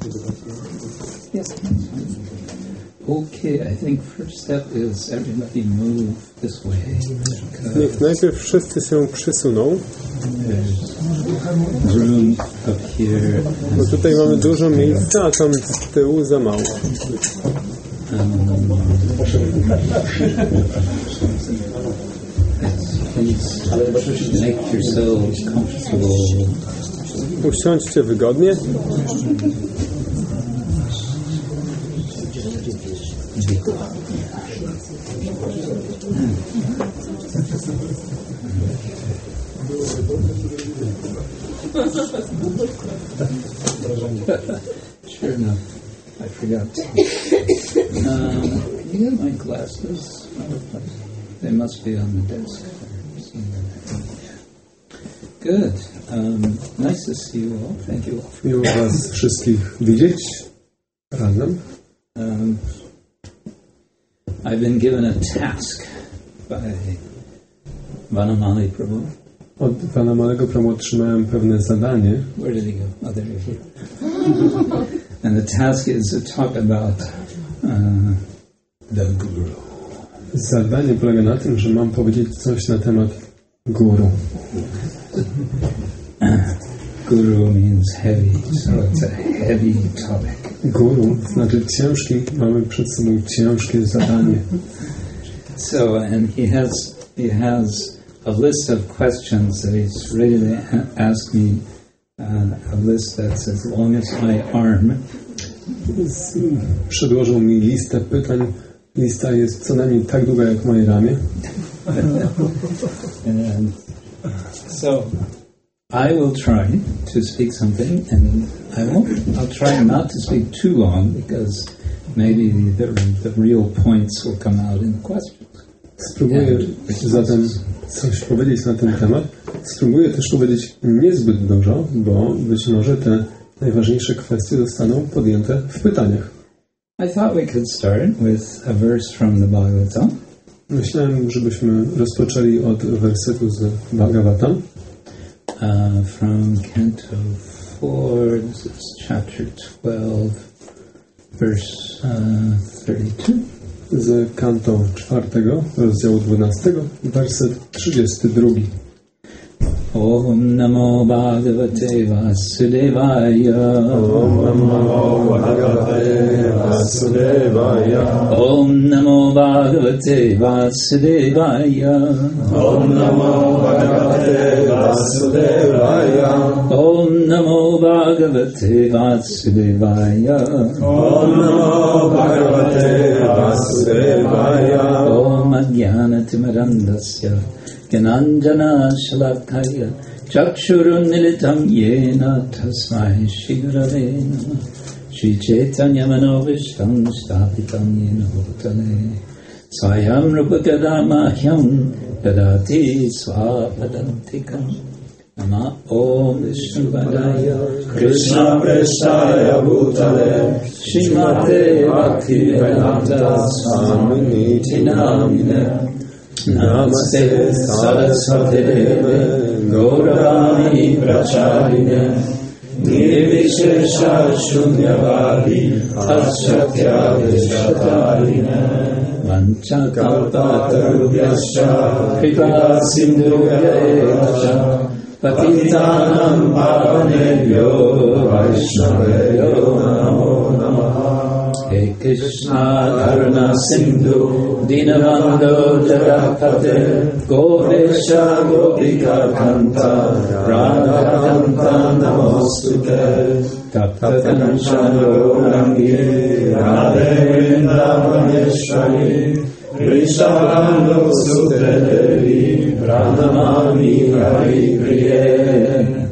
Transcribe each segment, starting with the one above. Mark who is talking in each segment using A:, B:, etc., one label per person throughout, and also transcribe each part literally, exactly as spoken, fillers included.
A: Yes. Okay, I think first step is everybody move this way.
B: Niech najpierw wszyscy się przysuną.
A: Room up here.
B: Bo tutaj mamy dużo miejsca, a tam z tyłu za mało.
A: Um, please make yourselves comfortable.
B: Usiądźcie wygodnie.
A: Sure enough, I forgot. Um, you got my glasses? They must be on the desk. Good. Um, nice to see you all. Thank you all.
B: Miło was wszystkich widzieć razem.
A: Um, I've been given a task by Vanamali Prabhu.
B: Od pana Malego Prabhu otrzymałem pewne zadanie.
A: Where did he go? Oh, there he is. And the task is to talk about uh, the Guru.
B: Zadanie polega na tym, że mam powiedzieć coś na temat guru.
A: Guru means heavy, so it's a heavy topic.
B: Guru znaczy ciężki, mamy przed sobą ciężkie zadanie.
A: So, and he has he has a list of questions that he's ready to ask me, uh, a list that's as long as my arm.
B: Przedłożył mi listę pytań. Lista jest co najmniej tak długa jak moje ramię.
A: And so I will try to speak something, and I won't. I'll try not to speak too long because maybe the the real points will come out in the questions.
B: Spróbuję zatem coś powiedzieć na ten temat. Spróbuję też powiedzieć niezbyt dużo, bo być może te najważniejsze kwestie zostaną podjęte w pytaniach.
A: I thought we could start with a verse from the Bhagavatam.
B: Myślałem, żebyśmy rozpoczęli od wersetu z Bhagavatam.
A: Uh, from Canto four, this is chapter twelve, verse uh, thirty-two.
B: Z Kanto czwartego, rozdziału dwunastego, werset trzydziesty drugi.
A: Om Namo Bhagavate Vasudevaya.
B: Om Namo Bhagavate Vasudevaya.
A: Om Namo Bhagavate Vasudevaya.
B: Om Namo Bhagavate Vasudevaya.
A: Om Namo Bhagavate Vasudevaya.
B: Om Namo Bhagavate Vasudevaya.
A: Om Ajnanatimidandasya Gyananjana Shalakaya Chakshurunilitam Yena Tasmai Shigurave Namah Shri Chaitanya Manovishtam Stapitam Yena Bhutale Swayam Rupakadamahyam Dadati Swapadantikam Nama Om Vishnupadaya
B: Krishna Prestaya Bhutale
A: Srimate Bhaktivedanta Swaminiti Namine Namaste Saraswati Deve Gauravani Pracharine Nirvishesha Shunyavadi Ashatya Vishatarine Vancha Kalpatarubhyascha Kripa Sindhuyascha Patitanam Pavanebhyo Vaishnaveyo Namo Namaha. Hey Krishna Karuna Sindhu Dinabandho Jagapate Govesha Gopika Kanta Radha Kanta Namostute Taptakansha Gaurangi Radhe Vrindavaneshwari Rishabhanu Sute Devi Pranamami Hari Priye.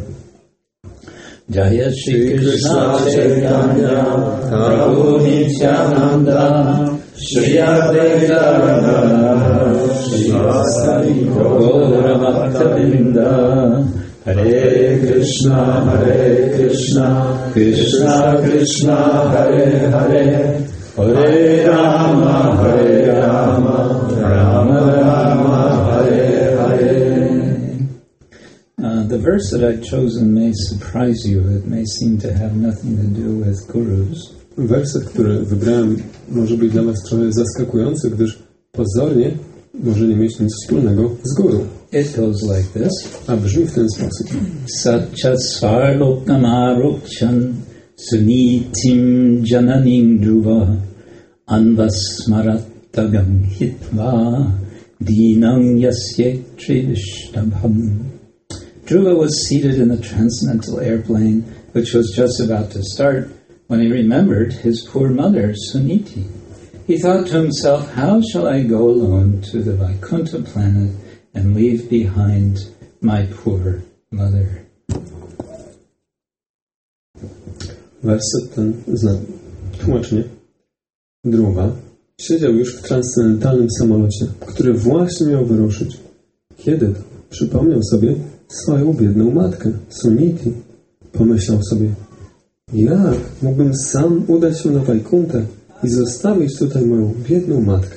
A: Jaya Shri Krishna Chaitanya Prabhu Nityananda Shri Advaita Gadadhara Srivasadi Gaura Bhaktavinda. Hare Krishna Hare Krishna Krishna Krishna Hare Hare Hare Rama Hare Rama Rama Rama Hare Hare. Um, the verse that I've chosen may surprise you. It may seem to have nothing to do with gurus.
B: Werset, który wybrałem, może być dla was trochę zaskakujący, gdyż pozornie może nie mieć nic wspólnego z guru.
A: It goes like this.
B: A brzmi w ten sposób.
A: Satcha svarlokamarukchan sunitim jananing dhruva anvasmarattagam hitva dinang yasye trivishtabham. Dhruva was seated in the transcendental airplane, which was just about to start, when he remembered his poor mother, Suniti. He thought to himself, how shall I go alone to the Vaikuntha planet and leave behind my poor mother?
B: Werset ten zna tłumaczenie. Dhruva siedział już w transcendentalnym samolocie, który właśnie miał wyruszyć. Kiedy to przypomniał sobie swoją biedną matkę, Suniti. Pomyślał sobie, jak mógłbym sam udać się na Vaikuntę i zostawić tutaj moją biedną matkę.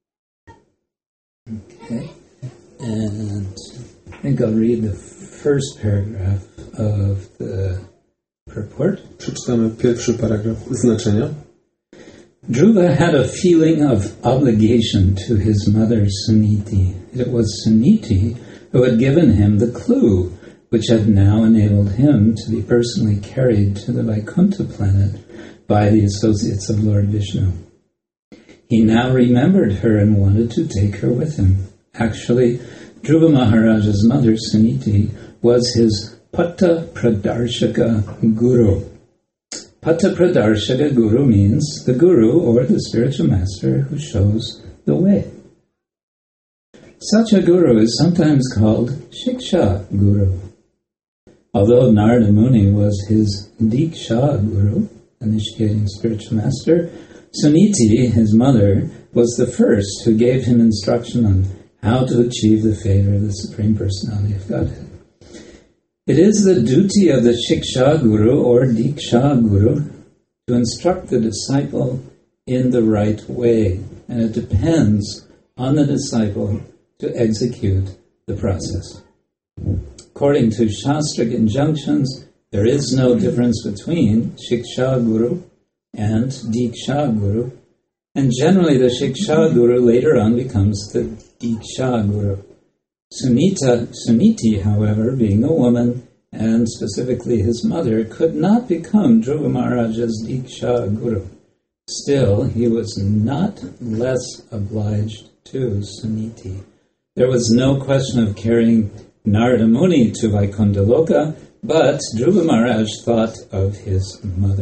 A: Okay. And I think I'll read the first paragraph of the purport.
B: Przeczytamy pierwszy paragraf znaczenia.
A: Dhruva had a feeling of obligation to his mother Suniti. It was Suniti who had given him the clue, which had now enabled him to be personally carried to the Vaikuntha planet by the associates of Lord Vishnu. He now remembered her and wanted to take her with him. Actually, Dhruva Maharaja's mother, Suniti, was his Patta Pradarshaka Guru. Patta Pradarshaka Guru means the Guru or the spiritual master who shows the way. Such a Guru is sometimes called Shiksha Guru. Although Narada Muni was his Diksha Guru, initiating spiritual master, Suniti, his mother, was the first who gave him instruction on how to achieve the favor of the Supreme Personality of Godhead. It is the duty of the Shiksha Guru or Diksha Guru to instruct the disciple in the right way, and it depends on the disciple to execute the process. According to Shastric injunctions, there is no difference between Shiksha Guru and Diksha Guru, and generally the Shiksha Guru later on becomes the Diksha Guru. Sunita, Suniti, however, being a woman, and specifically his mother, could not become Dhruva Maharaja's Diksha Guru. Still, he was not less obliged to Suniti. There was no question of carrying Narada Muni to Vaikuntha Loka, but Dhruva Maharaj thought of his mother.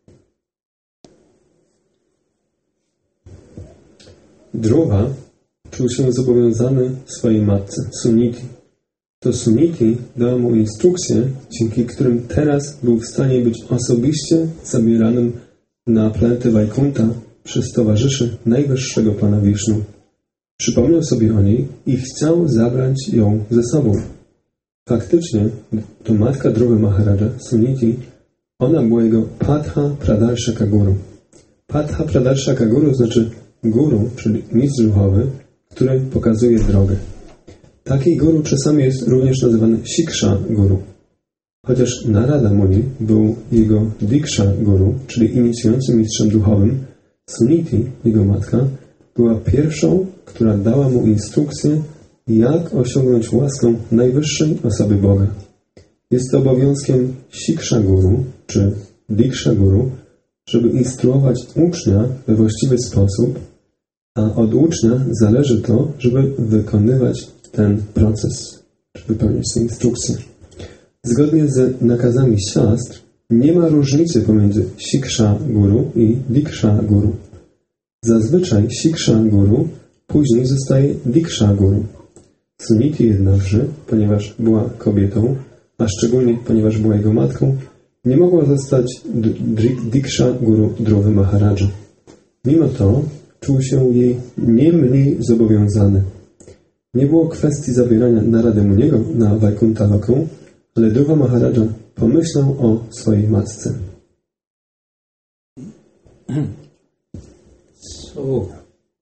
B: Dhruva czuł się zobowiązany swojej matce, Suniti. To Suniti dała mu instrukcje, dzięki którym teraz był w stanie być osobiście zabieranym na planetę Vaikuntha przez towarzyszy najwyższego Pana Wisznu. Przypomniał sobie o niej i chciał zabrać ją ze sobą. Faktycznie, to matka Dhruva Maharaja, Suniti, ona była jego Patha Pradarshaka Guru. Patha Pradarshaka Guru znaczy guru, czyli mistrz duchowy, który pokazuje drogę. Taki guru czasami jest również nazywany Shiksha Guru. Chociaż Narada Muni był jego Diksha Guru, czyli inicjującym mistrzem duchowym, Suniti, jego matka, była pierwszą, która dała mu instrukcję, jak osiągnąć łaskę najwyższej osoby Boga. Jest to obowiązkiem Shiksha Guru, czy Diksha Guru, żeby instruować ucznia we właściwy sposób, a od ucznia zależy to, żeby wykonywać ten proces, żeby wypełniać te instrukcje. Zgodnie z nakazami siastr nie ma różnicy pomiędzy Shiksha Guru i Diksha Guru. Zazwyczaj Shiksha Guru później zostaje Diksha Guru. Suniti jednakże, ponieważ była kobietą, a szczególnie ponieważ była jego matką, nie mogła zostać Diksha Guru Dhruva Maharaja. Mimo to czuł się jej nie mniej zobowiązany. Nie było kwestii zabierania Narady Muniego na Vaikuntha Lokę, ale Dhruva Maharaja pomyślał o swojej matce.
A: So,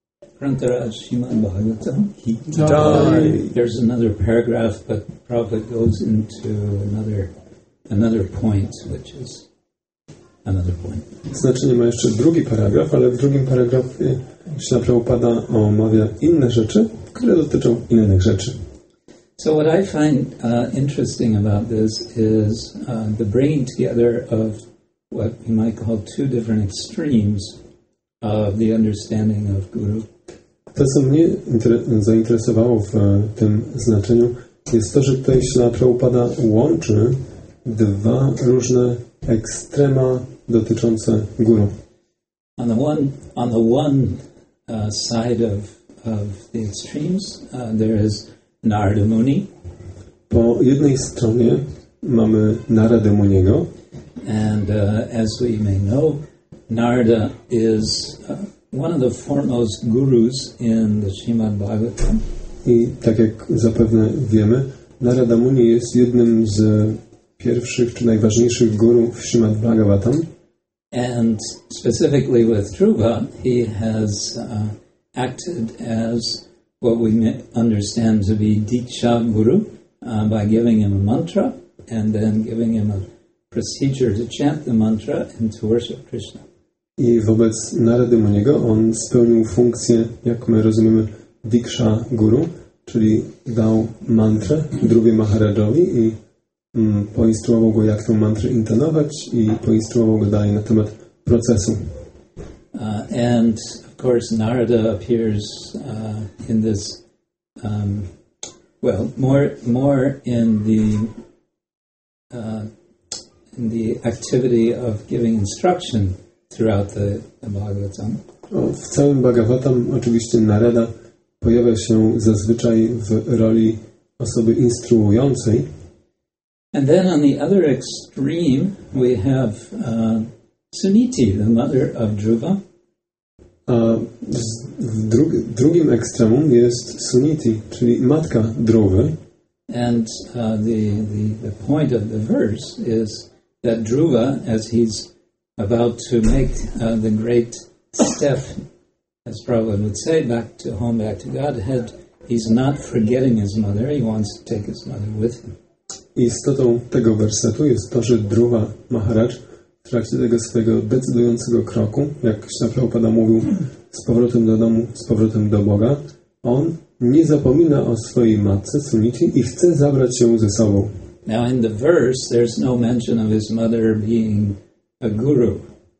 A: Grantaraj Srimad Bhagavatam.
B: Jai.
A: There's another paragraph, but Prabhupada goes into another another point, which is another point.
B: Znaczenie ma jeszcze drugi paragraf, ale w drugim paragrafie Śrila Prabhupada omawia inne rzeczy, które dotyczą innych rzeczy.
A: So what I find uh, interesting about this is uh, the bringing together of what we might call two different extremes of the understanding of Guru.
B: To, co mnie inter- zainteresowało w tym znaczeniu, jest to, że tutaj Śrila Prabhupada łączy dwa różne ekstrema dotyczące guru.
A: On the one, on the one uh, side of, of the extremes, uh, there is Narada Muni.
B: Po jednej stronie mamy Narada Muniego.
A: And uh, as we may know, Narada is uh, one of the foremost gurus in the Srimad Bhagavatam.
B: I tak jak zapewne wiemy, Narada Muni jest jednym z pierwszych czy najważniejszych guru w Srimad Bhagavatam.
A: And specifically with Dhruva, he has uh, acted as what we may understand to be Diksha Guru uh, by giving him a mantra and then giving him a procedure to chant the mantra and to worship Krishna.
B: I wobec Narady Muniego on spełnił funkcję, jak my rozumiemy, Diksha Guru, czyli dał mantrę Dhruwie Maharajowi i mm, poinstruował go, jak tę mantrę intonować i poinstruował go dalej na temat procesu.
A: Uh, and of course Narada appears uh, in this, um, well, more more in the uh, in the activity of giving instruction throughout the, the Bhagavatam.
B: O, w całym Bhagavatam oczywiście Narada pojawia się zazwyczaj w roli osoby instruującej.
A: And then on the other extreme we have uh, Suniti, the mother of Dhruva.
B: A w drugi, drugim ekstremum jest Suniti, czyli matka Dhruwy.
A: And uh, the, the, the point of the verse is that Dhruva, as he's about to make uh, the great step, as Prabhupada would say, back to home, back to Godhead, he's not forgetting his mother, he wants to take his mother with him.
B: Istotą tego wersetu jest to, że Dhruva Maharaj w trakcie tego swojego decydującego kroku, jak Śrila Prabhupada mówił, z powrotem do domu, z powrotem do Boga, on nie zapomina o swojej matce Suniti i chce zabrać ją ze sobą.
A: Now in the verse, there's no mention of his mother being a guru.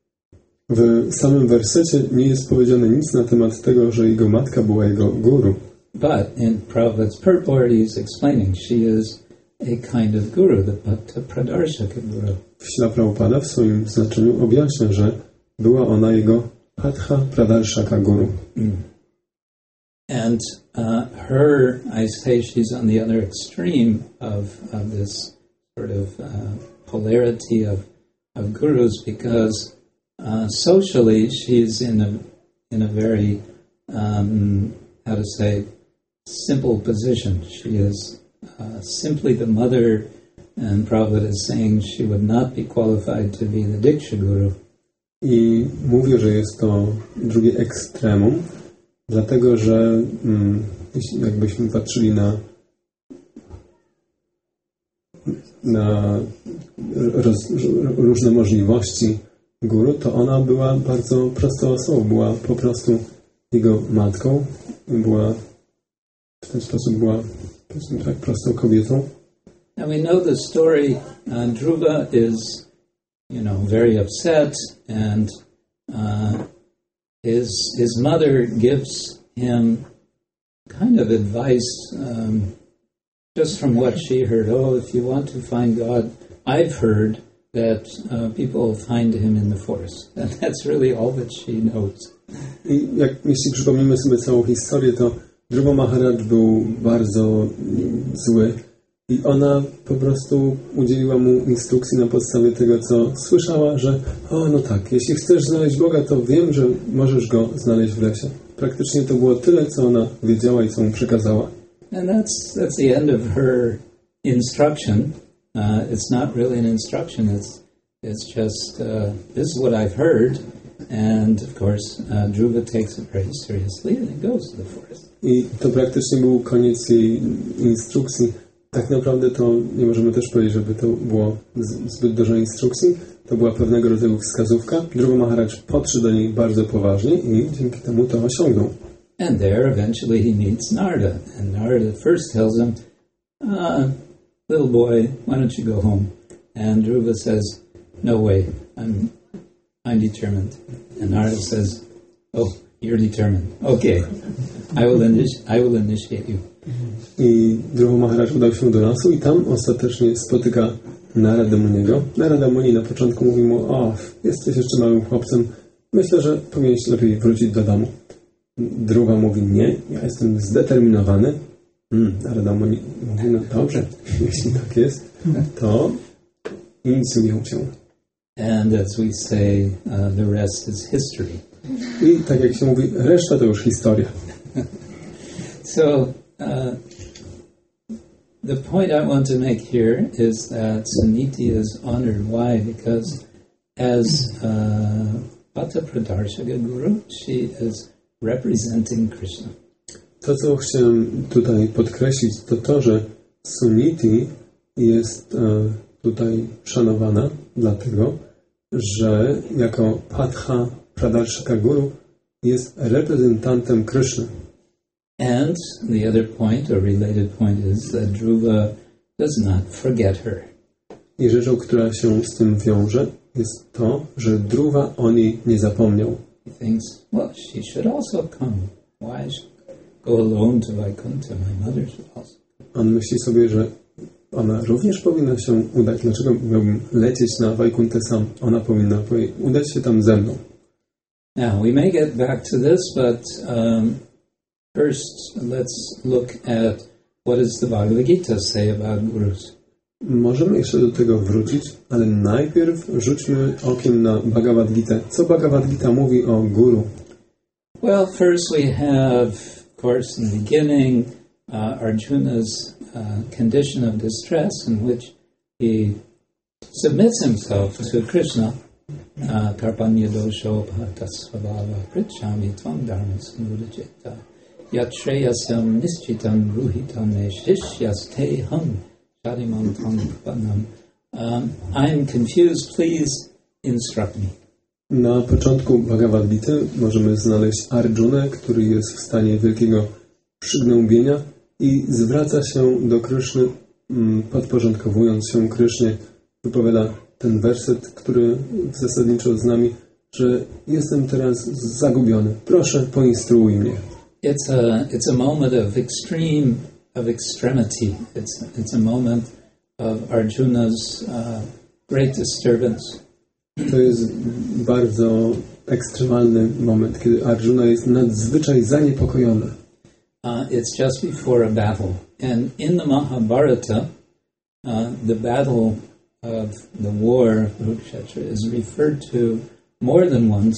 B: W samym wersecie nie jest powiedziane nic na temat tego, że jego matka była jego guru.
A: But in Prabhupada's purport, he's explaining she is a kind of guru, the Bhakta Pradarshaka guru.
B: Śrila Prabhupada w swoim znaczeniu objaśnia, że była ona jego Bhakta Pradarshaka guru.
A: Mm. And uh, her, I say she's on the other extreme of, of this sort of uh, polarity of, of gurus because uh, socially she's in a in a very um, how to say simple position. She is uh, simply the mother, and Prabhupada is saying she would not be qualified to be the Diksha Guru.
B: I mówię, że jest to drugie ekstremum, dlatego że mm, jakbyśmy patrzyli na na roz, różne możliwości guru, to ona była bardzo prostą osobą, była po prostu jego matką, była w ten sposób była tak prostą kobietą.
A: Now we know the story. Uh, Dhruva is, you know, very upset, and uh, his his mother gives him kind of advice, um, just from what she heard. Oh, if you want to find God, I've heard that uh, people find him in the forest, and that's really all that she knows.
B: I jak jeśli przypomnimy sobie całą historię, to Dhruva Maharaj był bardzo zły. I ona po prostu udzieliła mu instrukcji na podstawie tego, co słyszała, że o, no tak, jeśli chcesz znaleźć Boga, to wiem, że możesz Go znaleźć w lesie. Praktycznie to było tyle, co ona wiedziała i co mu przekazała.
A: And that's that's the end of her instruction. Uh, it's not really an instruction. It's it's just uh, this is what I've heard, And of course, uh, Dhruva takes it very seriously and he goes to the forest.
B: I to praktycznie był koniec jej instrukcji. Tak naprawdę to nie możemy też powiedzieć, żeby to było zbyt dużo instrukcji. To była pewnego rodzaju wskazówka. Dhruva Maharaj podszedł do niej bardzo poważnie i dzięki temu to osiągnął.
A: And there eventually he meets Narada. And Narada first tells him, uh, little boy, why don't you go home? And Dhruva says, no way, I'm, I'm determined. And Narada says, oh, you're determined. Okay, I will, initi- I will initiate you.
B: I Dhruva Maharaj udał się do lasu i tam ostatecznie spotyka Narada Muniego. Narada Muni na początku mówi mu, o, jesteś jeszcze małym chłopcem, myślę, że powinieneś lepiej wrócić do domu. Dhruva mówi, nie, ja jestem zdeterminowany. Hmm, Narada Muni mówi, no dobrze, jeśli tak jest, to inicjuję cię.
A: And as we say, uh, the rest is history.
B: I tak jak się mówi, reszta to już historia.
A: So, uh, the point I want to make here is that Suniti is honored. Why? Because as uh, Bhatta Pradarshaka Guru, she is representing Krishna.
B: To, co chciałem tutaj podkreślić, to to, że Suniti jest e, tutaj szanowana, dlatego, że jako Bhatta Pradarshaka Guru jest reprezentantem Kryszny.
A: And the other point, or related point, is that Dhruva does not forget her.
B: I rzeczą, która się z tym wiąże, jest to, że Dhruva o niej nie zapomniał.
A: He thinks, well, she should also come. Why should go alone to Vaikuntha? My mother should also come.
B: On myśli sobie, że ona również powinna się udać. Dlaczego miałbym lecieć na Vaikuntę sam? Ona powinna udać się tam ze mną.
A: Now, we may get back to this, but um, first let's look at what does the Bhagavad Gita say about gurus.
B: Możemy jeszcze do tego wrócić, ale najpierw rzućmy okiem na Bhagavad Gita. Co Bhagavad Gita mówi o guru?
A: Well, first we have, of course, in the beginning, uh, Arjuna's uh, condition of distress in which he submits himself to Krishna. Karpanya dosho bhata svabhava prichami tvam dharma samudajeta yatshreyasam nischitam ruhitam neshishyas ham shadimam tam panam. I'm confused, please instruct me.
B: Na początku Bhagavad Gita możemy znaleźć Arjunę, który jest w stanie wielkiego przygnębienia i zwraca się do Kryszny, podporządkowując się Krysznie. Wypowiada ten werset, który zasadniczo z nami, że jestem teraz zagubiony. Proszę, poinstruuj mnie.
A: It's a it's a moment of extreme of extremity. It's it's a moment of Arjuna's uh, great disturbance.
B: To jest bardzo ekstremalny moment, kiedy Arjuna jest nadzwyczaj zaniepokojony.
A: Uh, it's just before a battle, and in the Mahabharata, uh, the battle of the war of Kurukshetra is referred to more than once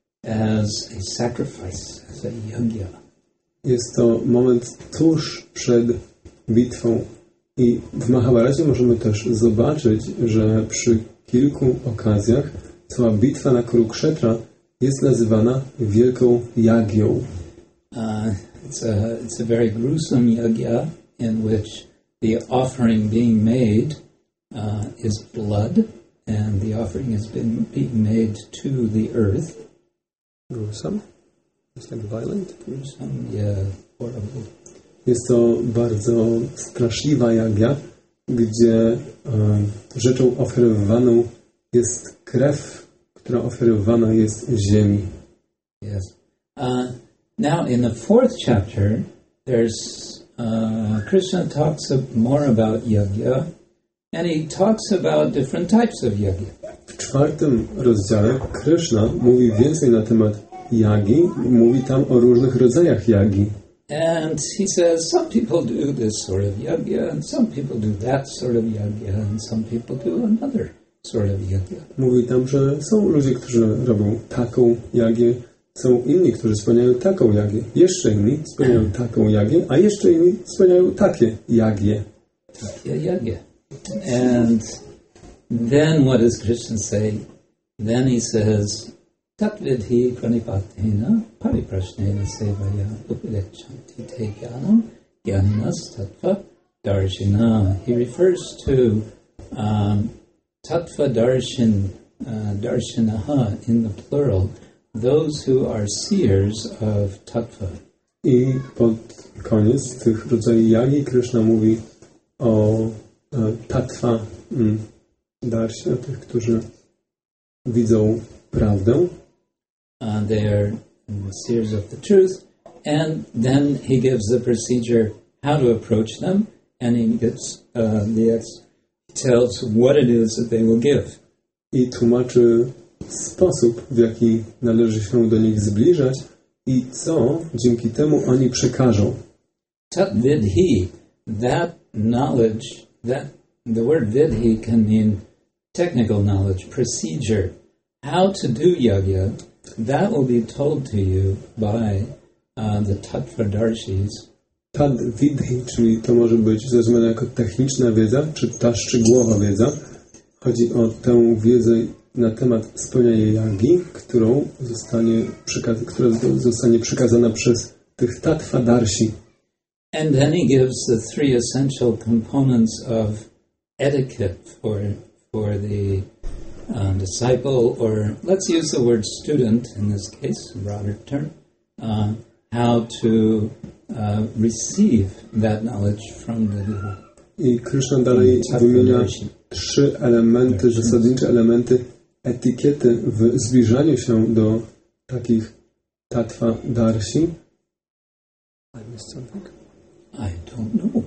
A: as a sacrifice, as a yajna.
B: Jest to moment tuż przed bitwą. I w Mahabharacie możemy też zobaczyć, że przy kilku okazjach cała bitwa na Kurukshetra jest nazywana wielką jagnią.
A: Uh, it's a it's a very gruesome yajna in which the offering being made uh, is blood, and the offering has been being made to the earth.
B: Gruesome? It's like violent?
A: Gruesome, yeah, horrible.
B: Jest to bardzo straszliwa jagnia, gdzie e, rzeczą ofiarowaną jest krew, która ofiarowana jest ziemi.
A: Yes. Uh, now, in the fourth chapter, there's uh, Krishna talks more about yajna, and he talks about different types of yajna.
B: W czwartym rozdziale Krishna mówi więcej na temat jagi, mówi tam o różnych rodzajach jagi.
A: And he says some people do this sort of yajna, and some people do that sort of yajna, and some people do another sort of yajna.
B: Mówi tam, że są ludzie, którzy robią taką jagię, są inni, którzy spełniają taką jagię, jeszcze inni spełniają taką jagię, a jeszcze inni spełniają takie jagie.
A: Takie jagie. And then what does Krishna say? Then he says, tatvidhi pranipatena pariprashnena sevaya upilechanti te jnanam jnaninas tattva darshina. He refers to um, tattva darshan, uh, darshanaha in the plural, those who are seers of tattva.
B: I pod koniec tych rodzajów jagi Krishna mówi o e, tattva mm, darsia, tych, którzy widzą prawdę.
A: Uh, they are the seers of the truth, and then he gives the procedure how to approach them, and he gives uh, the ex- tells what it is that they will give.
B: I tłumaczy sposób, w jaki należy się do nich zbliżać i co dzięki temu oni przekażą.
A: Tat vidhi, that knowledge, that the word vidhi can mean technical knowledge, procedure, how to do yajna. That will be told to you by uh, the Tattvadarshis.
B: Tad vidhi, czyli to może być zrozumiane jako techniczna wiedza, czy ta szczegółowa wiedza. Chodzi o tę wiedzę na temat spełniania jagi, którą zostanie przekaz- która zostanie przekazana przez tych Tattvadarshi.
A: And then he gives the three essential components of etiquette for for the uh, disciple, or let's use the word student in this case, a broader term, uh, how to uh, receive that knowledge from the Guru.
B: I Krishna dalej wymienia trzy elementy, zasadnicze elementy etykiety w zbliżaniu się do takich Tattvadarshi. I missed something.
A: I don't know.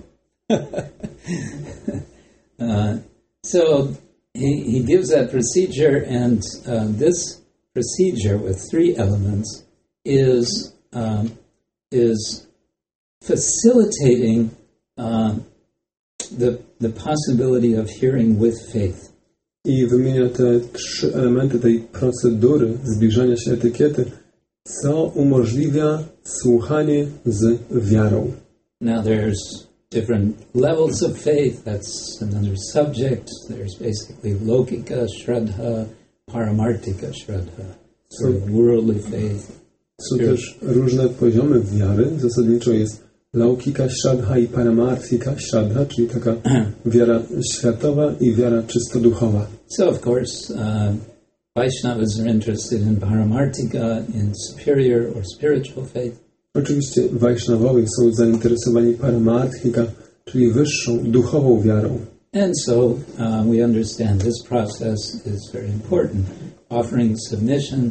A: uh, so he, he gives that procedure, and uh, this procedure with three elements is um, is facilitating uh, the the possibility of hearing with faith.
B: I wymienia te trzy elementy tej procedury zbliżania się etykiety, co umożliwia słuchanie z wiarą.
A: Now there's different levels of faith. That's another subject. There's basically Lokika Shraddha, Paramartika Shraddha, sort of worldly faith.
B: Są też różne poziomy wiary. Zasadniczo jest Laukika Shraddha i Paramartika Shraddha, czyli taka wiara światowa i wiara czysto duchowa.
A: So of course, uh, Vaishnavas are interested in Paramartika, in superior or spiritual faith.
B: Oczywiście Vaishnawowie są zainteresowani Paramartika, czyli wyższą, duchową wiarą.
A: And so uh, we understand this process is very important. Offering submission,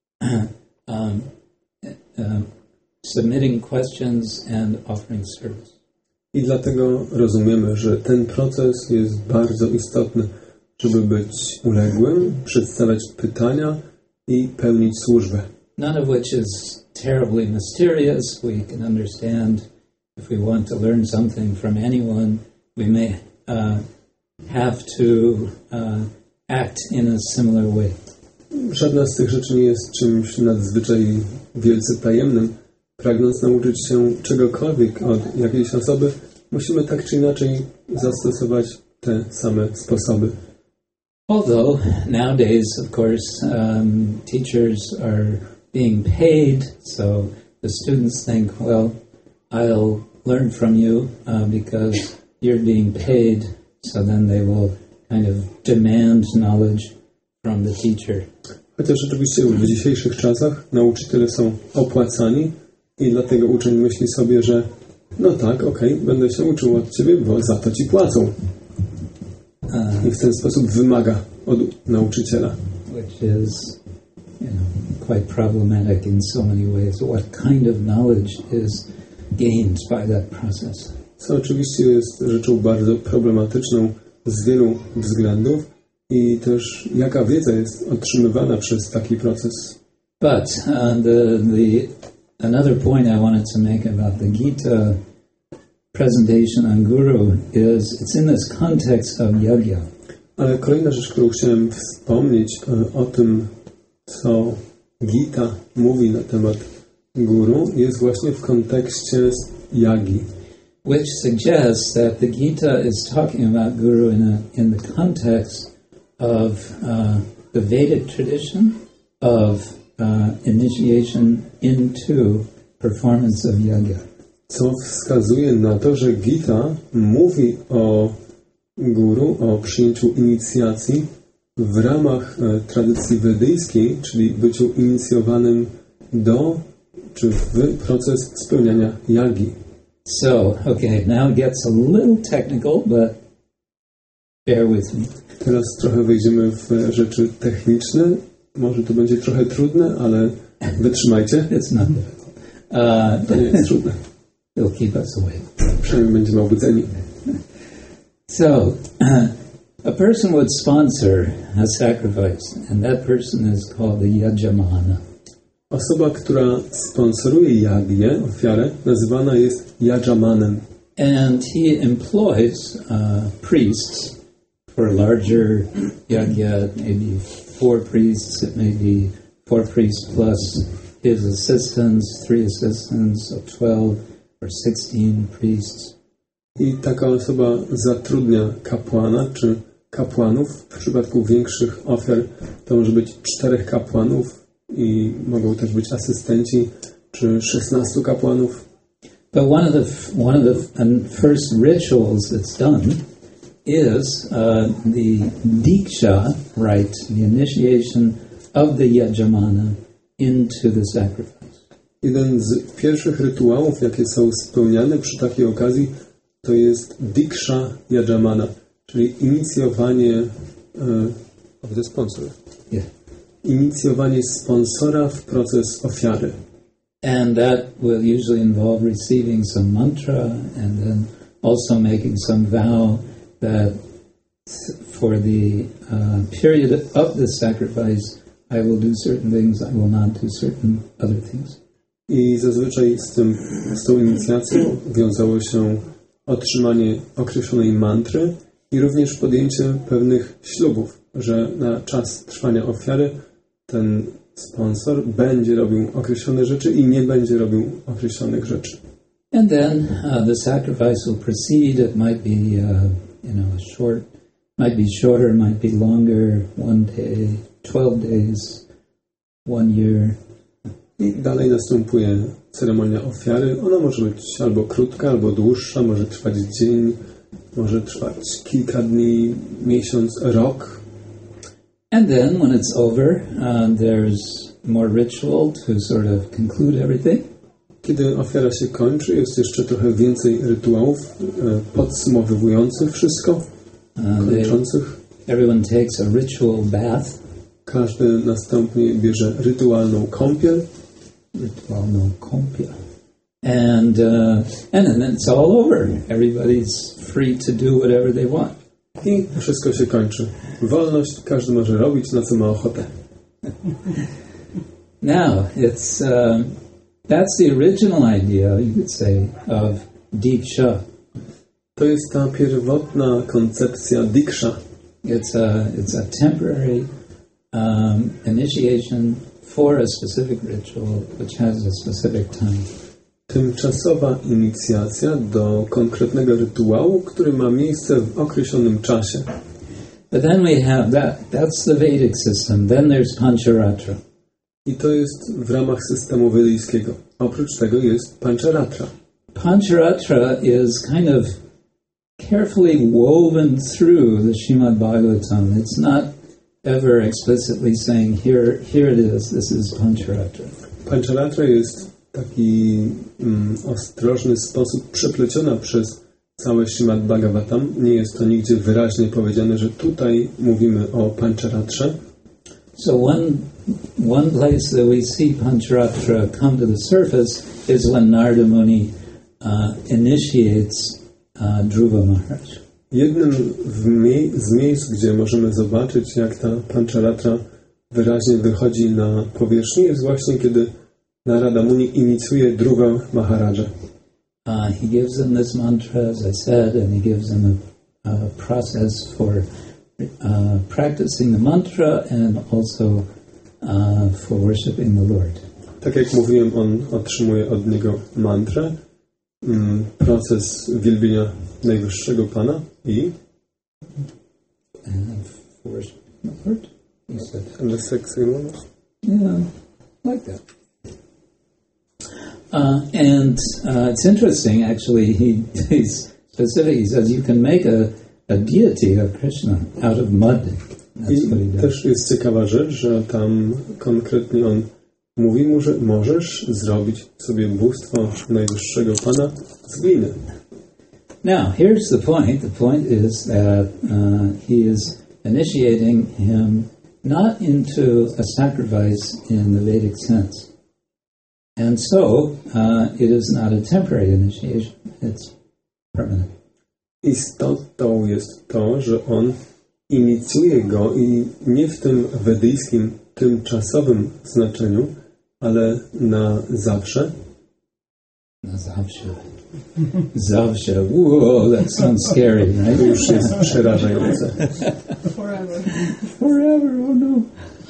A: um, uh, submitting questions and offering service.
B: I dlatego rozumiemy, że ten proces jest bardzo istotny, żeby być uległym, przedstawiać pytania i pełnić służbę.
A: None of which is terribly mysterious. We can understand if we want to learn something from anyone, we may uh, have to uh, act in a similar way.
B: Żadna z tych rzeczy nie jest czymś nadzwyczaj wielce tajemnym. Pragnąc nauczyć się czegokolwiek od jakiejś osoby, musimy tak czy inaczej zastosować te same sposoby.
A: Although nowadays, of course, um, teachers are being paid, so the students think, well, I'll learn from you uh, because you're being paid, so then they will kind of demand knowledge from the teacher.
B: Chociaż oczywiście w dzisiejszych czasach nauczyciele są opłacani i dlatego uczeń myśli sobie, że no tak, okej, okay, będę się uczył od ciebie, bo za to ci płacą. I w ten sposób wymaga od nauczyciela.
A: Which is, you know, quite problematic in so many ways. What kind of knowledge is gained by that process?
B: Co oczywiście jest rzeczą bardzo problematyczną z wielu względów i też jaka wiedza jest otrzymywana przez taki proces.
A: But uh, the the another point I wanted to make about the Gita presentation on Guru is it's in this context of yajna.
B: Ale kolejna rzecz, którą chciałem wspomnieć o tym, co Gita mówi na temat Guru, jest właśnie w kontekście jagi.
A: Which suggests that the Gita is talking about Guru in a, in the context of uh, the Vedic tradition, of uh, initiation into performance of yajna.
B: Co wskazuje na to, że Gita mówi o guru, o przyjęciu inicjacji w ramach e, tradycji wedyjskiej, czyli byciu inicjowanym do, czy w proces spełniania yagi.
A: So, okay, now it gets a little technical, but bear with me.
B: Teraz trochę wejdziemy w rzeczy techniczne. Może to będzie trochę trudne, ale wytrzymajcie.
A: It's not difficult. Uh,
B: To nie jest trudne.
A: It'll keep us awake.
B: Przynajmniej będziemy obudzeni.
A: So, a person would sponsor a sacrifice, and that person is called a yajamana.
B: Osoba, która sponsoruje jagnię, ofiarę, nazywana jest yajamanem.
A: And he employs uh, priests for a larger yajna, maybe four priests, it may be four priests plus his assistants, three assistants, so twelve or sixteen priests.
B: I taka osoba zatrudnia kapłana czy kapłanów. W przypadku większych ofiar to może być czterech kapłanów i mogą też być asystenci czy szesnastu kapłanów.
A: But one of the one of the first rituals that's done is uh, the diksha rite, the initiation of the yajamana into the sacrifice.
B: Jeden z pierwszych rytuałów, jakie są spełniane przy takiej okazji, to jest diksha yajamana, czyli inicjowanie uh, of the sponsor.
A: Yeah.
B: Inicjowanie sponsora w proces ofiary.
A: And that will usually involve receiving some mantra and then also making some vow that for the uh, period of the sacrifice I will do certain things, I will not do certain other things.
B: I zazwyczaj z, tym, z tą inicjacją wiązało się otrzymanie określonej mantry i również podjęcie pewnych ślubów, że na czas trwania ofiary ten sponsor będzie robił określone rzeczy i nie będzie robił określonych rzeczy.
A: And then uh, the sacrifice will proceed. It might be, uh, you know, a short, might be shorter, might be longer, one day, twelve days, one year.
B: I dalej następuje ceremonia ofiary. Ona może być albo krótka, albo dłuższa, może trwać dzień, może trwać kilka dni, miesiąc, rok.
A: And then when it's over, uh, there's more ritual to sort of conclude everything.
B: Kiedy ofiara się kończy, jest jeszcze trochę więcej rytuałów e, podsumowujących wszystko,
A: Uh, they,
B: kończących.
A: everyone takes a ritual bath.
B: Każdy następnie bierze rytualną kąpiel.
A: Ritualną kąpiel. And, uh, and then it's all over. Everybody's free to do whatever they want.
B: I wszystko się kończy. Wolność, każdy może robić, na co ma ochotę.
A: Now, it's uh, that's the original idea, you could say, of diksha.
B: To jest ta pierwotna koncepcja diksha.
A: It's a it's a temporary um, initiation for a specific ritual, which has a specific time.
B: Tymczasowa inicjacja do konkretnego rytuału, który ma miejsce w określonym czasie.
A: But then we have that. That's the Vedic system. Then there's Pancharatra.
B: I to jest w ramach systemu wedyjskiego. Oprócz tego jest Pancharatra.
A: Pancharatra is kind of carefully woven through the Srimad Bhagavatam. It's not ever explicitly saying, here, here it is, this is Pancharatra.
B: Pancharatra jest taki mm, ostrożny sposób przepleciona przez całe Srimad Bhagavatam. Nie jest to nigdzie wyraźnie powiedziane, że tutaj mówimy o Pancharatrze.
A: So one one place that we see Pancharatra come to the surface is when Narada Muni uh, initiates uh, Dhruva Maharaj.
B: Jednym w mie- z miejsc, gdzie możemy zobaczyć, jak ta Pancharatra wyraźnie wychodzi na powierzchnię, jest właśnie kiedy Narada Muni inicjuje Dhruva Maharaja.
A: Uh, he gives them this mantra, as I said, and he gives them a, a process for uh, practicing the mantra and also uh, for worshiping the Lord.
B: Tak jak mówiłem, on otrzymuje od niego mantrę, mm, proces wielbienia Najwyższego Pana i
A: And for worshiping the Lord, he said.
B: And the second one?
A: Yeah, like that. Uh, and uh, it's interesting, actually, he, he's specific. He says you can make a, a deity of Krishna out of mud. That's
B: I
A: what he does.
B: też jest ciekawa rzecz, że tam konkretnie on mówi mu, że możesz zrobić sobie bóstwo najwyższego Pana z gliny.
A: Now, here's the point. The point is that uh, he is initiating him not into a sacrifice in the Vedic sense. And so, uh, it is not a temporary initiation, it's permanent.
B: Istotą jest to, że on inicjuje go i nie w tym wedyjskim, tymczasowym znaczeniu, ale na zawsze.
A: Na zawsze. Zawsze. Whoa, that sounds scary, right?
B: To już jest przerażające.
C: Forever.
A: Forever, oh no.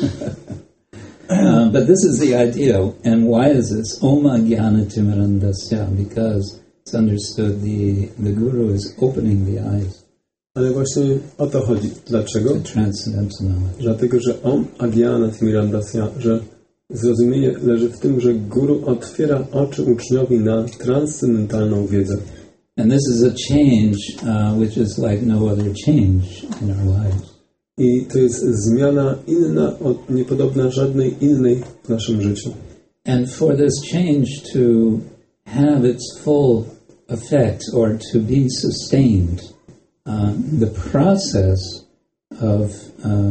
A: Uh, but this is the idea. And why is this? Oma Jnana Timirandasya, because it's understood the, the Guru is opening the eyes.
B: Ale właśnie o to chodzi. Dlaczego?
A: To transcendental knowledge.
B: Dlatego, że Om Agyana Timirandasya, że zrozumienie leży w tym, że Guru otwiera oczy uczniowi na transcendentalną wiedzę.
A: And this is a change uh, which is like no other change in our lives.
B: I to jest zmiana inna, od, niepodobna żadnej innej w naszym życiu.
A: And for this change to have its full effect or to be sustained, uh, the process of uh,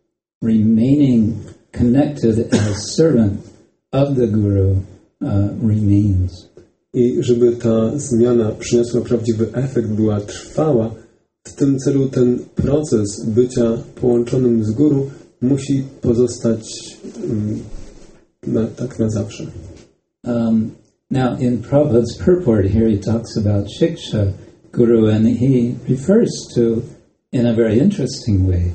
A: remaining connected as servant of the Guru uh, remains.
B: I żeby ta zmiana przyniosła prawdziwy efekt, była trwała, w tym celu ten proces bycia połączonym z Guru musi pozostać um, na, tak na zawsze.
A: Um, now, in Prabhupada's purport here, he talks about Shiksha Guru, and he refers to, in a very interesting way,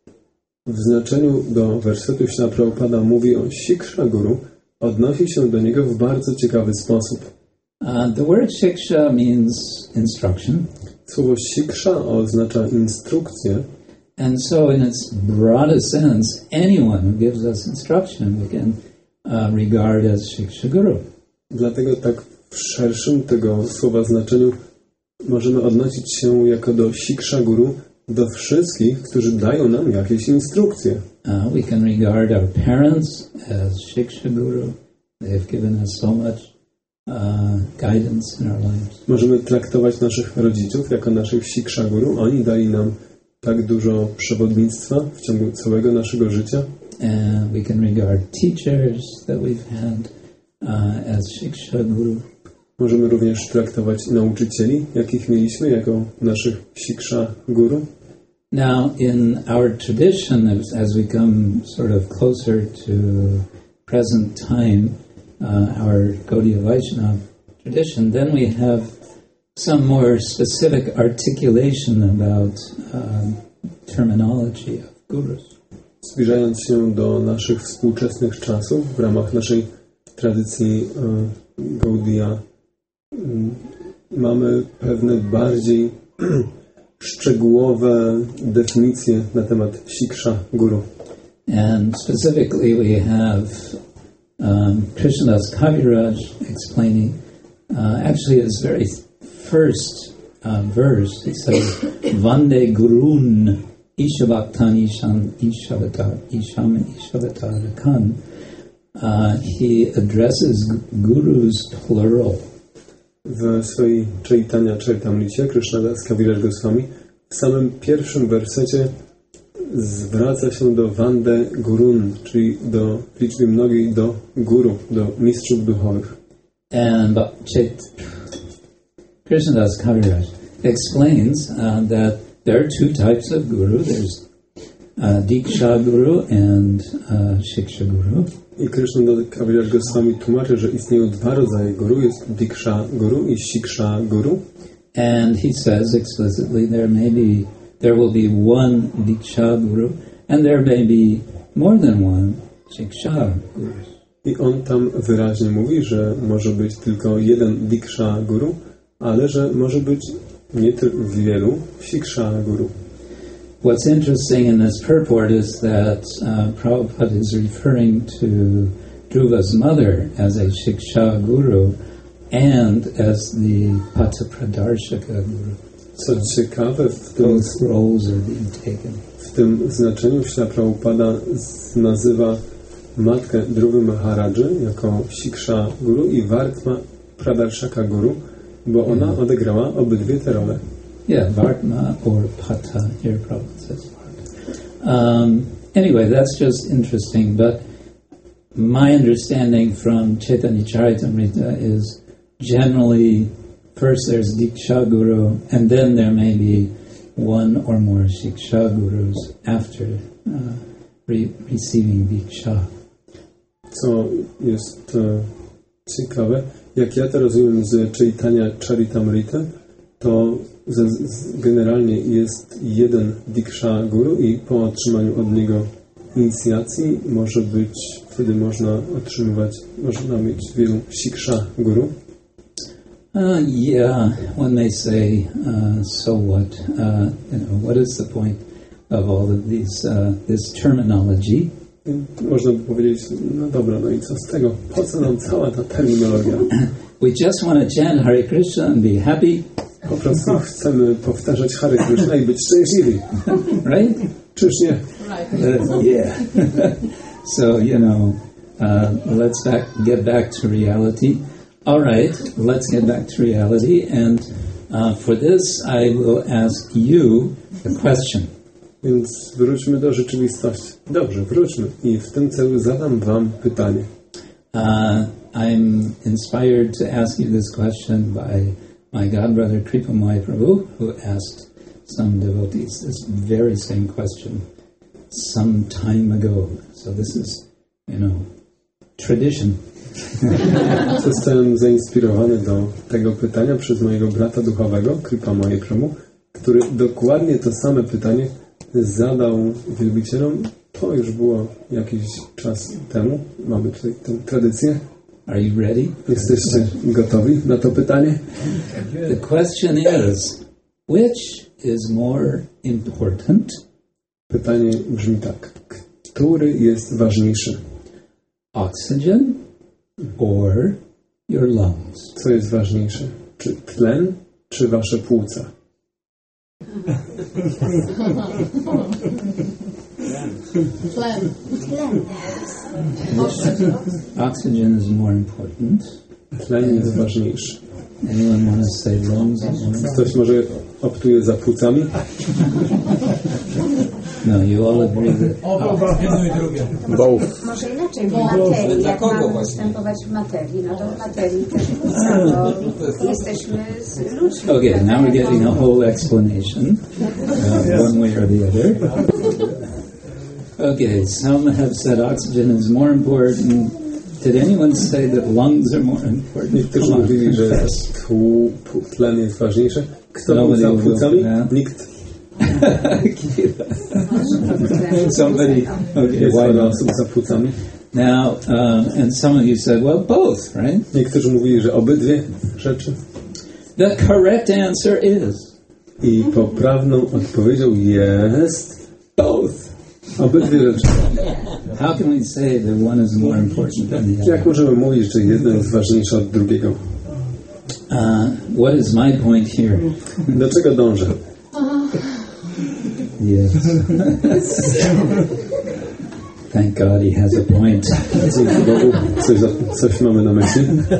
B: W znaczeniu do wersetu Śrila Prabhupada mówi o Shiksha Guru, odnosi się do niego w bardzo ciekawy sposób.
A: Uh, the word shiksha means instruction.
B: Słowo Shiksha oznacza instrukcję.
A: And so in its broadest sense, anyone who gives us instruction we can uh, regard as shiksha guru.
B: Dlatego tak w szerszym tego słowa znaczeniu możemy odnosić się jako do Shiksha Guru do wszystkich, którzy dają nam jakieś instrukcje.
A: Uh, we can regard our parents as shiksha guru. They have given us so much Uh, guidance in our lives.
B: Możemy traktować naszych rodziców jako naszych Shiksha Guru. Oni dali nam tak dużo przewodnictwa w ciągu całego naszego życia.
A: And we can regard teachers that we've had uh, as shiksha guru.
B: Możemy również traktować nauczycieli, jakich mieliśmy, jako naszych Shiksha Guru.
A: Now, in our tradition, as, as we come sort of closer to present time, Uh, our Gaudiya Vaishnava tradition, then we have some more specific articulation about uh, terminology of gurus.
B: Zbliżając się do naszych współczesnych czasów, w ramach naszej tradycji uh, Gaudiya, um, mamy pewne bardziej szczegółowe definicje na temat Shiksha Guru.
A: And specifically we have Um, Krishnadas Kaviraj explaining, uh, actually his very first uh, verse, he says, Vande Gurun Ishabhaktan Isham Ishavatar Isham Ishavatar Khan. Uh, he addresses gurus plural.
B: W swojej Chaitanya Charitamrita Krishnadas Kaviraj Goswami w samym pierwszym wersecie zwraca się do Vande Gurun, czyli do w liczbie mnogiej do guru, do mistrzów duchowych.
A: And Krishnadas Kaviraj explains uh, that there are two types of guru. There's uh, Diksha Guru and uh, Shiksha Guru.
B: I Krishnadas Kaviraj Goswami tłumaczy, że istnieją dwa rodzaje guru. Jest Diksha Guru i Shiksha Guru.
A: And he says explicitly there may be there will be one Diksha Guru, and there may be more than one Shiksha Gurus.
B: I on tam wyraźnie mówi, że może być tylko jeden Diksha Guru, ale że może być nie tylko wielu Shiksha Guru.
A: What's interesting in this purport is that uh, Prabhupada is referring to Dhruva's mother as a Shiksha Guru and as the Patapradarshaka Guru.
B: Co ciekawe, w tym,
A: Both roles are being taken.
B: w tym znaczeniu Śrīla Prabhupada nazywa matkę Dhruva Maharadży jako Shiksha Guru i Vartma Pradarshaka Guru, bo ona mm. odegrała obydwie te role.
A: Yeah, Vartma or Pata, here Prabhupada says Vartma. Um, anyway, that's just interesting, but my understanding from Chaitanya Charitamrita is generally first there's Diksha Guru, and then there may be one or more Shiksha Gurus after uh, re- receiving Diksha.
B: Co jest e, ciekawe, jak ja to rozumiem z Chaitanya Charitamrita, to z, z, generalnie jest jeden Diksha Guru i po otrzymaniu od niego inicjacji może być, wtedy można otrzymywać, można mieć wielu Shiksha Guru.
A: Uh, yeah, one may say, uh, so what? Uh, you know, what is the point of all of these, uh, this terminology?
B: Można by powiedzieć, no dobra, no i co z tego? Po co nam cała ta terminologia?
A: We just want to chant Hare Krishna and be happy.
B: Po prostu chcemy powtarzać Hare Krishna i być szczęśliwi.
A: Right?
B: Czyż nie?
A: Uh, yeah. So, you know, uh, let's back, get back to reality. All right, let's get back to reality. And uh, for this, I will ask you a question.
B: Więc wróćmy do rzeczywistości. Dobrze, wróćmy. I w tym celu zadam wam pytanie.
A: Uh, I'm inspired to ask you this question by my godbrother Kripa Mahaprabhu, who asked some devotees this very same question some time ago. So this is, you know, tradition.
B: Zostałem zainspirowany do tego pytania przez mojego brata duchowego, Kripa Mahaprabhu, który dokładnie to same pytanie zadał wielbicielom. To już było jakiś czas temu. Mamy tutaj tę tradycję.
A: Are you ready?
B: Jesteście gotowi na to pytanie?
A: The question is, which is more important?
B: Pytanie brzmi tak. Który jest ważniejszy?
A: Oxygen or your lungs?
B: Co jest ważniejsze? Czy tlen, czy wasze płuca?
C: Tlen.
A: Oxygen is more important.
B: Tlen jest ważniejszy.
A: Anyone want to say lungs?
B: Ktoś może optuje za płucami?
A: No, you all agree that...
B: Both.
D: Może inaczej, w materii, jak mamy występować w materii, no to w materii też płuca, bo jesteśmy z ludźmi.
A: Okay, now we're getting a whole explanation, uh, one way or the other. Okay, some have said oxygen is more important. Did anyone say that lungs are more important?
B: Niektórzy mówili, że tłu, tlen jest ważniejszy. Kto był za płucami? Nikt.
A: Somebody, okay,
B: Jest
A: why
B: parę
A: not?
B: osób za płucami.
A: Now, um, and some of you said, well, both, right?
B: Niektórzy mówili, że obydwie rzeczy.
A: The correct answer is
B: I poprawną odpowiedzią jest
A: both.
B: obydwie rzeczy.
A: How can we say that one is more important than the
B: Jak
A: other?
B: możemy mówić, że jedno jest ważniejsze od drugiego?
A: Uh, what is my point here?
B: Do czego dążę?
A: Yes. Thank God he has a point.
B: Dzięki Bogu, coś, coś mamy na myśli.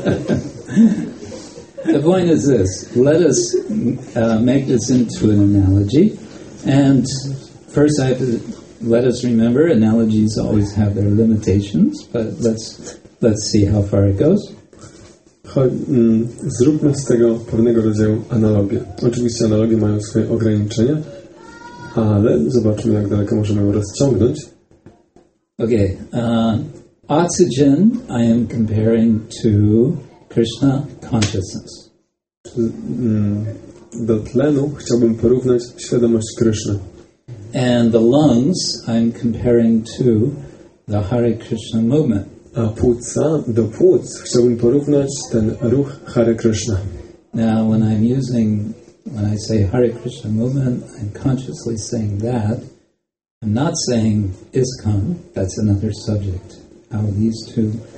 A: The point is this. Let us uh, make this into an analogy. And first I have to let us remember analogies always have their limitations, but let's let's see how far it goes.
B: Cho, mm, zróbmy z tego pewnego rodzaju analogię. Oczywiście analogie mają swoje ograniczenia, ale zobaczmy, jak daleko możemy ją rozciągnąć.
A: Okay. Uh, oxygen I am comparing to Krishna consciousness.
B: Mm, do tlenu chciałbym porównać świadomość Kryszny.
A: And the lungs I'm comparing to the Hare Krishna movement.
B: A płuca, do płuc chciałbym porównać ten ruch Hare Krishna.
A: Now, when I'm using, when I say Hare Krishna movement, I'm consciously saying that. I'm not saying ISKCON. That's another subject. How these two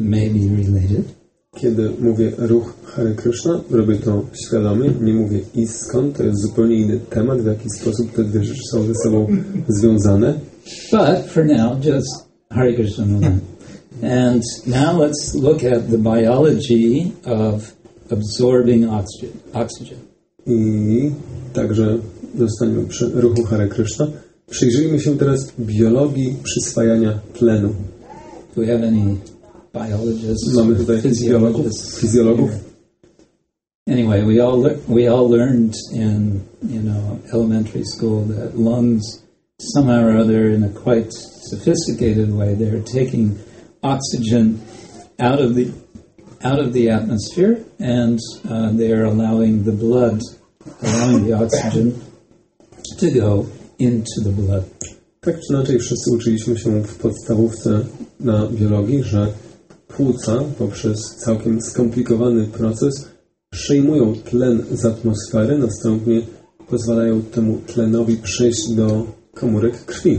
A: may be related.
B: Kiedy mówię ruch Hare Krishna, robię to świadomie, nie mówię i skąd, to jest zupełnie inny temat, w jaki sposób te dwie rzeczy są ze sobą związane.
A: But for now, just Hare Krishna movement. And now let's look at the biology of absorbing oxygen. oxygen.
B: I także zostaniemy przy ruchu Hare Krishna. Przyjrzyjmy się teraz biologii przyswajania tlenu.
A: Do we have any biologists?
B: Mamy tutaj fizjologów. fizjologów.
A: Anyway, we all le- we all learned in you know elementary school that lungs somehow or other in a quite sophisticated way they're taking oxygen out of the out of the atmosphere and uh, they are allowing the blood allowing the oxygen to go into the blood.
B: Tak czy inaczej wszyscy uczyliśmy się w podstawówce na biologii, że płuca poprzez całkiem skomplikowany proces przejmują tlen z atmosfery, następnie pozwalają temu tlenowi przejść do komórek krwi.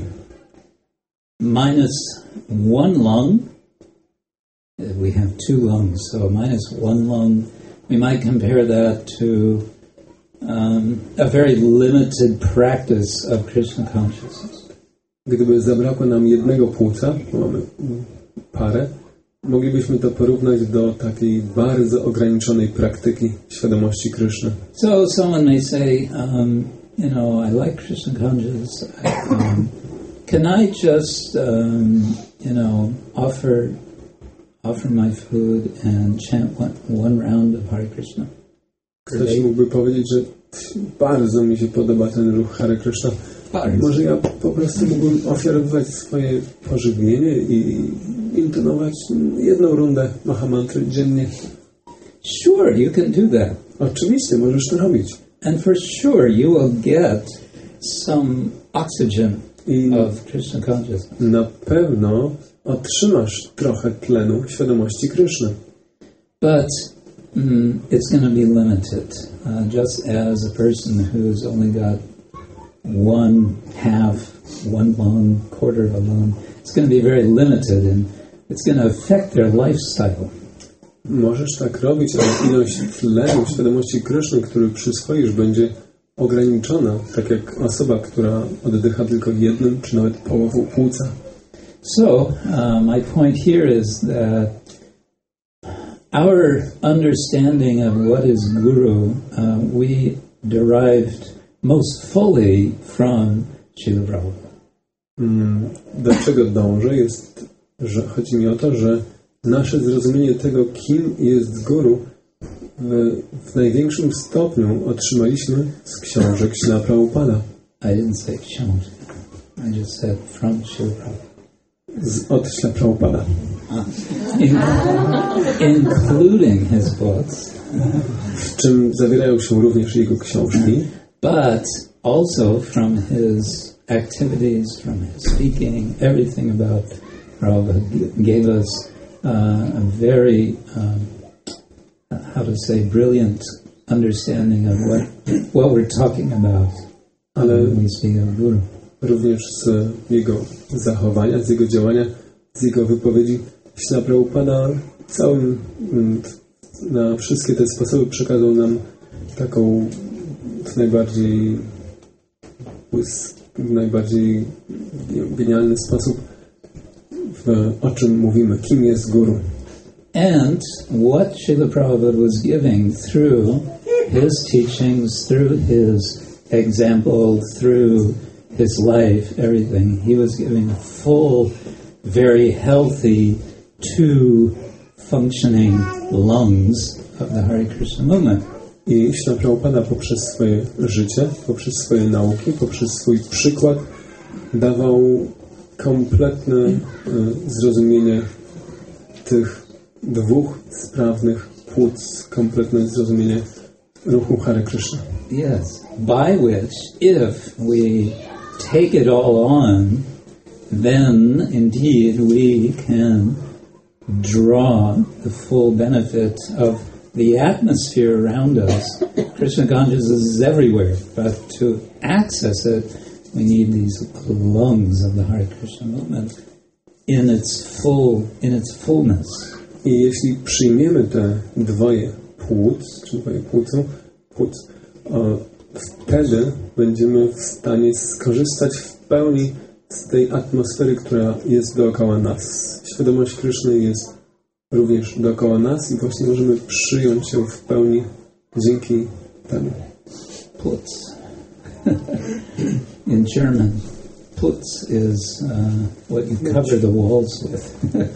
A: Minus one lung, we have two lungs, so minus one lung, we might compare that to um, a very limited practice of Krishna consciousness.
B: Gdyby zabrakło nam jednego płuca, bo mamy parę, moglibyśmy to porównać do takiej bardzo ograniczonej praktyki świadomości Kryszny.
A: So someone may say, um, you know, I like Krishna consciousness. I, um, can I just, um, you know, offer offer my food and chant one, one round of Hare Krishna?
B: Ktoś mógłby powiedzieć, że bardzo mi się podoba ten ruch Hare Krishna. Może ja po prostu mógłbym ofiarować swoje pożywienie i intonować jedną rundę Mahamantry dziennie.
A: Sure, you can do that.
B: Oczywiście, możesz to robić.
A: And for sure you will get some oxygen
B: I
A: of Krishna consciousness.
B: Na pewno otrzymasz trochę tlenu świadomości Kryszny.
A: But mm, it's going to be limited. Uh, just as a person who's only got one half, one lung, quarter of a lung, it's going to be very limited and it's going to affect their lifestyle.
B: Możesz tak robić, ale ilość tlenu świadomości Kryszny, który przyswoisz, będzie ograniczona, tak jak osoba, która oddycha tylko jednym, czy nawet połową płuca.
A: So, uh, my point here is that our understanding of what is Guru, uh, we derived most fully from Srila Prabhupada.
B: Hmm, do czego dążę jest, że chodzi mi o to, że nasze zrozumienie tego, kim jest Guru, w, w największym stopniu otrzymaliśmy z książek Śrila Prabhupada.
A: I didn't say książek. I just said from Srila Prabhupada.
B: Z, od Śrila Prabhupada.
A: Uh, in, including his books.
B: W czym zawierają się również jego książki.
A: But also from his activities, from his speaking, everything about Prabhupada gave us uh, a very, um, how to say, brilliant understanding of what what we're talking about
B: Ale
A: when we speak of Guru.
B: Również z jego zachowania, z jego działania, z jego wypowiedzi Śrila Prabhupada całym, na wszystkie te sposoby przekazał nam taką w najbardziej w najbardziej genialny sposób, w, o czym mówimy, kim jest Guru.
A: And what Srila Prabhupada was giving through his teachings, through his example, through his life, everything, he was giving a full, very healthy, two functioning lungs of the Hare Krishna movement.
B: I Śrila Prabhupada poprzez swoje życie, poprzez swoje nauki, poprzez swój przykład dawał kompletne y, zrozumienie tych dwóch sprawnych płuc, kompletne zrozumienie ruchu Hare Krishna.
A: Yes, by which if we take it all on, then indeed we can draw the full benefit of the atmosphere around us. Krishna consciousness is everywhere, but to access it, we need these lungs of the Hare Krishna movement in its full, in its fullness.
B: I jeśli przyjmiemy te dwoje płuc, czy dwoje płucą, płuc, wtedy będziemy w stanie skorzystać w pełni z tej atmosfery, która jest dookoła nas. Świadomość Kryszny jest również dookoła nas i właśnie możemy przyjąć ją w pełni dzięki temu.
A: Putz. In German, Putz is uh, what you cover the walls with.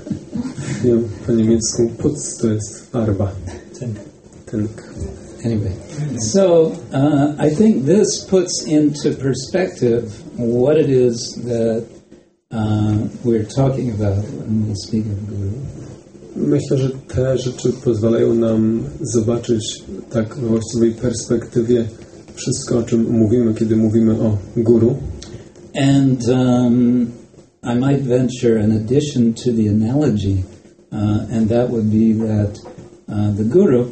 B: Ja, po niemiecku Putz to jest farba.
A: Tynk.
B: Tynk.
A: Anyway, so uh, I think this puts into perspective what it is that uh, we're talking about when we speak of Guru.
B: Myślę, że te rzeczy pozwalają nam zobaczyć tak w właściwej perspektywie wszystko, o czym mówimy, kiedy mówimy o Guru.
A: And um, I might venture an addition to the analogy, uh, and that would be that uh, the Guru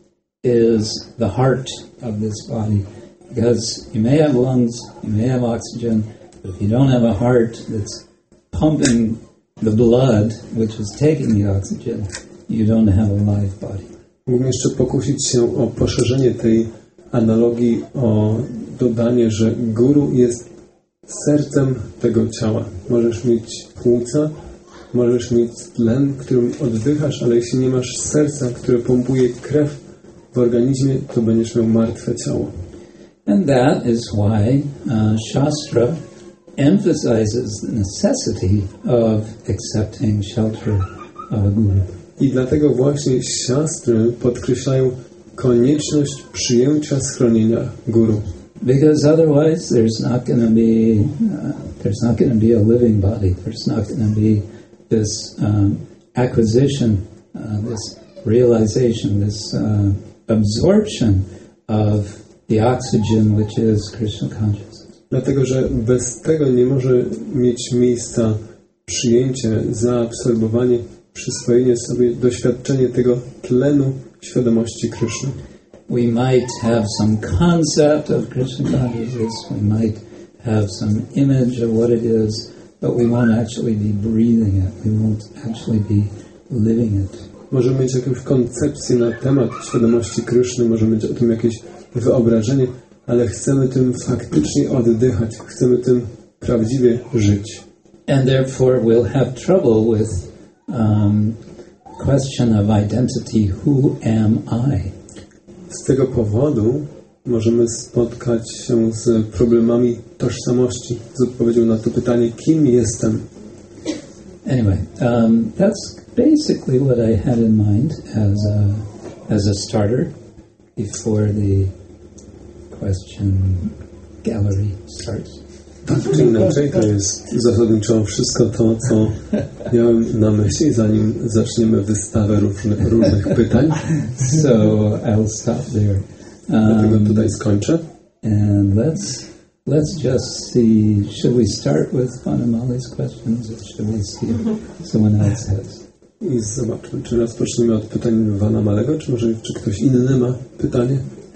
A: is the heart of this body, because you may have lungs, you may have oxygen, but if you don't have a heart that's pumping the blood, which is taking the oxygen, you don't have a live body.
B: Mógłbym jeszcze pokusić się o poszerzenie tej analogii, o dodanie, że Guru jest sercem tego ciała. Możesz mieć płuca, możesz mieć tlen, którym oddychasz, ale jeśli nie masz serca, które pompuje krew w organizmie, to będziesz miał martwe ciało.
A: And that is why uh, Shastra emphasizes the necessity of accepting shelter of a guru.
B: I dlatego właśnie siastry podkreślają konieczność przyjęcia schronienia guru.
A: Because otherwise there's not going to be uh, there's not going to be a living body. There's not going to be this um, acquisition, uh, this realization, this uh, absorption of the oxygen which is Krishna consciousness.
B: Dlatego, że bez tego nie może mieć miejsca przyjęcie, zaabsorbowanie, przyswojenie sobie, doświadczenie tego tlenu świadomości Kryszny.
A: We might have some concept of Krishna consciousness, we might have some image of what it is, but we won't actually be breathing it, we won't actually be living it.
B: Możemy mieć jakąś koncepcję na temat świadomości Kryszny, możemy mieć o tym jakieś wyobrażenie, ale chcemy tym faktycznie oddychać, chcemy tym prawdziwie żyć.
A: And therefore we'll have trouble with um, question of identity, who am I?
B: Z tego powodu możemy spotkać się z problemami tożsamości, z odpowiedzią na to pytanie, kim jestem.
A: Anyway, um, that's basically what I had in mind as a, as a starter before the question gallery starts.
B: Tak czy inaczej, to jest zasadniczo wszystko to, co miałem na myśli, zanim zaczniemy wystawę różnych, różnych pytań.
A: So I'll stop there. Um,
B: Dlatego tutaj skończę.
A: And let's let's just see. Should we start with Vanamali's questions, or should we see if someone else has?
B: I zobaczmy, czy rozpoczniemy od pytań Vanamalego, czy może czy ktoś inny ma pytanie?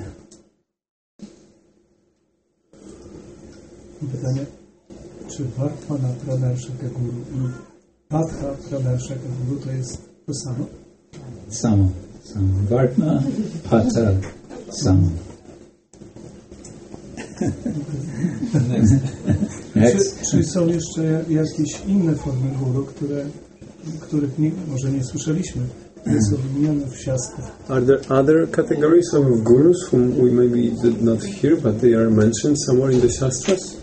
E: Pytanie, czy Vartmana Pranarshaka Guru i Patha Pranarshaka Guru to jest to samo?
A: Samo. Samo. Vartma, Patha, Samo. Next.
E: Czy, czy są jeszcze jakieś inne formy guru, które, których nie, może nie słyszeliśmy, które są wymienione w siastrach?
B: Are there other categories of gurus whom we maybe did not hear, but they are mentioned somewhere in the Shastras?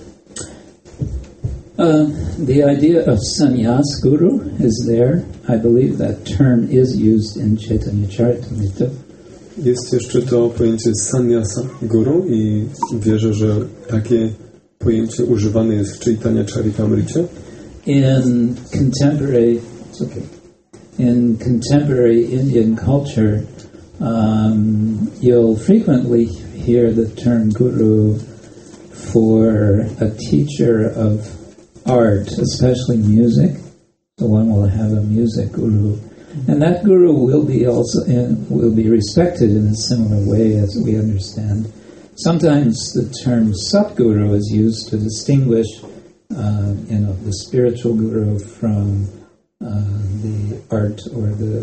A: Uh, the idea of sannyas guru is there. I believe that term is used in Chaitanya Charitamrita.
B: Jest jeszcze to pojęcie sannyasa guru i wierzę, że takie pojęcie używane jest w Chaitanya Charitamricie.
A: In contemporary, it's okay. In contemporary Indian culture, um, you'll frequently hear the term guru for a teacher of art, especially music. So one will have a music guru, and that guru will be also in, will be respected in a similar way as we understand. Sometimes the term Satguru is used to distinguish, uh, you know, the spiritual guru from uh, the art or the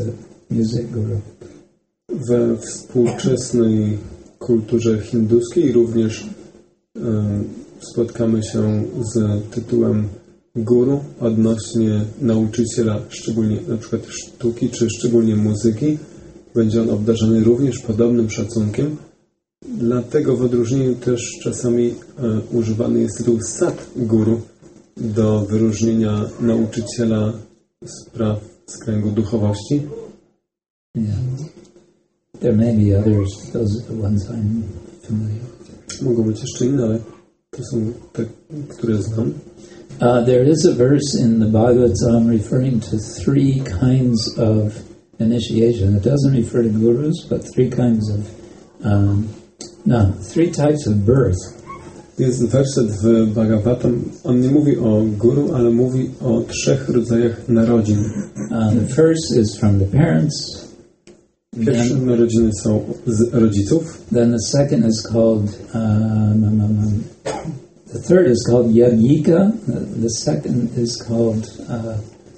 A: music guru.
B: We współczesnej kulturze hinduskiej również y, spotkamy się z tytułem guru odnośnie nauczyciela, szczególnie na przykład sztuki, czy szczególnie muzyki. Będzie on obdarzony również podobnym szacunkiem. Dlatego w odróżnieniu też czasami e, używany jest tytuł sat guru do wyróżnienia nauczyciela spraw z kręgu duchowości.
A: Yeah. There may be others, those are the ones I'm familiar with.
B: Mogą być jeszcze inne, ale to są te, które znam.
A: Uh, there is a verse in the Bhagavatam referring to three kinds of initiation. It doesn't refer to gurus, but three kinds of, um, no, three types of birth.
B: Jest werset w Bhagavatam, on nie mówi o guru, ale mówi o trzech rodzajach narodzin.
A: Uh, the first is from the parents.
B: Pierwsze
A: Then,
B: narodziny są z rodziców.
A: then the second is called, um, um, um, the third is called Yajika. The, the second is called uh,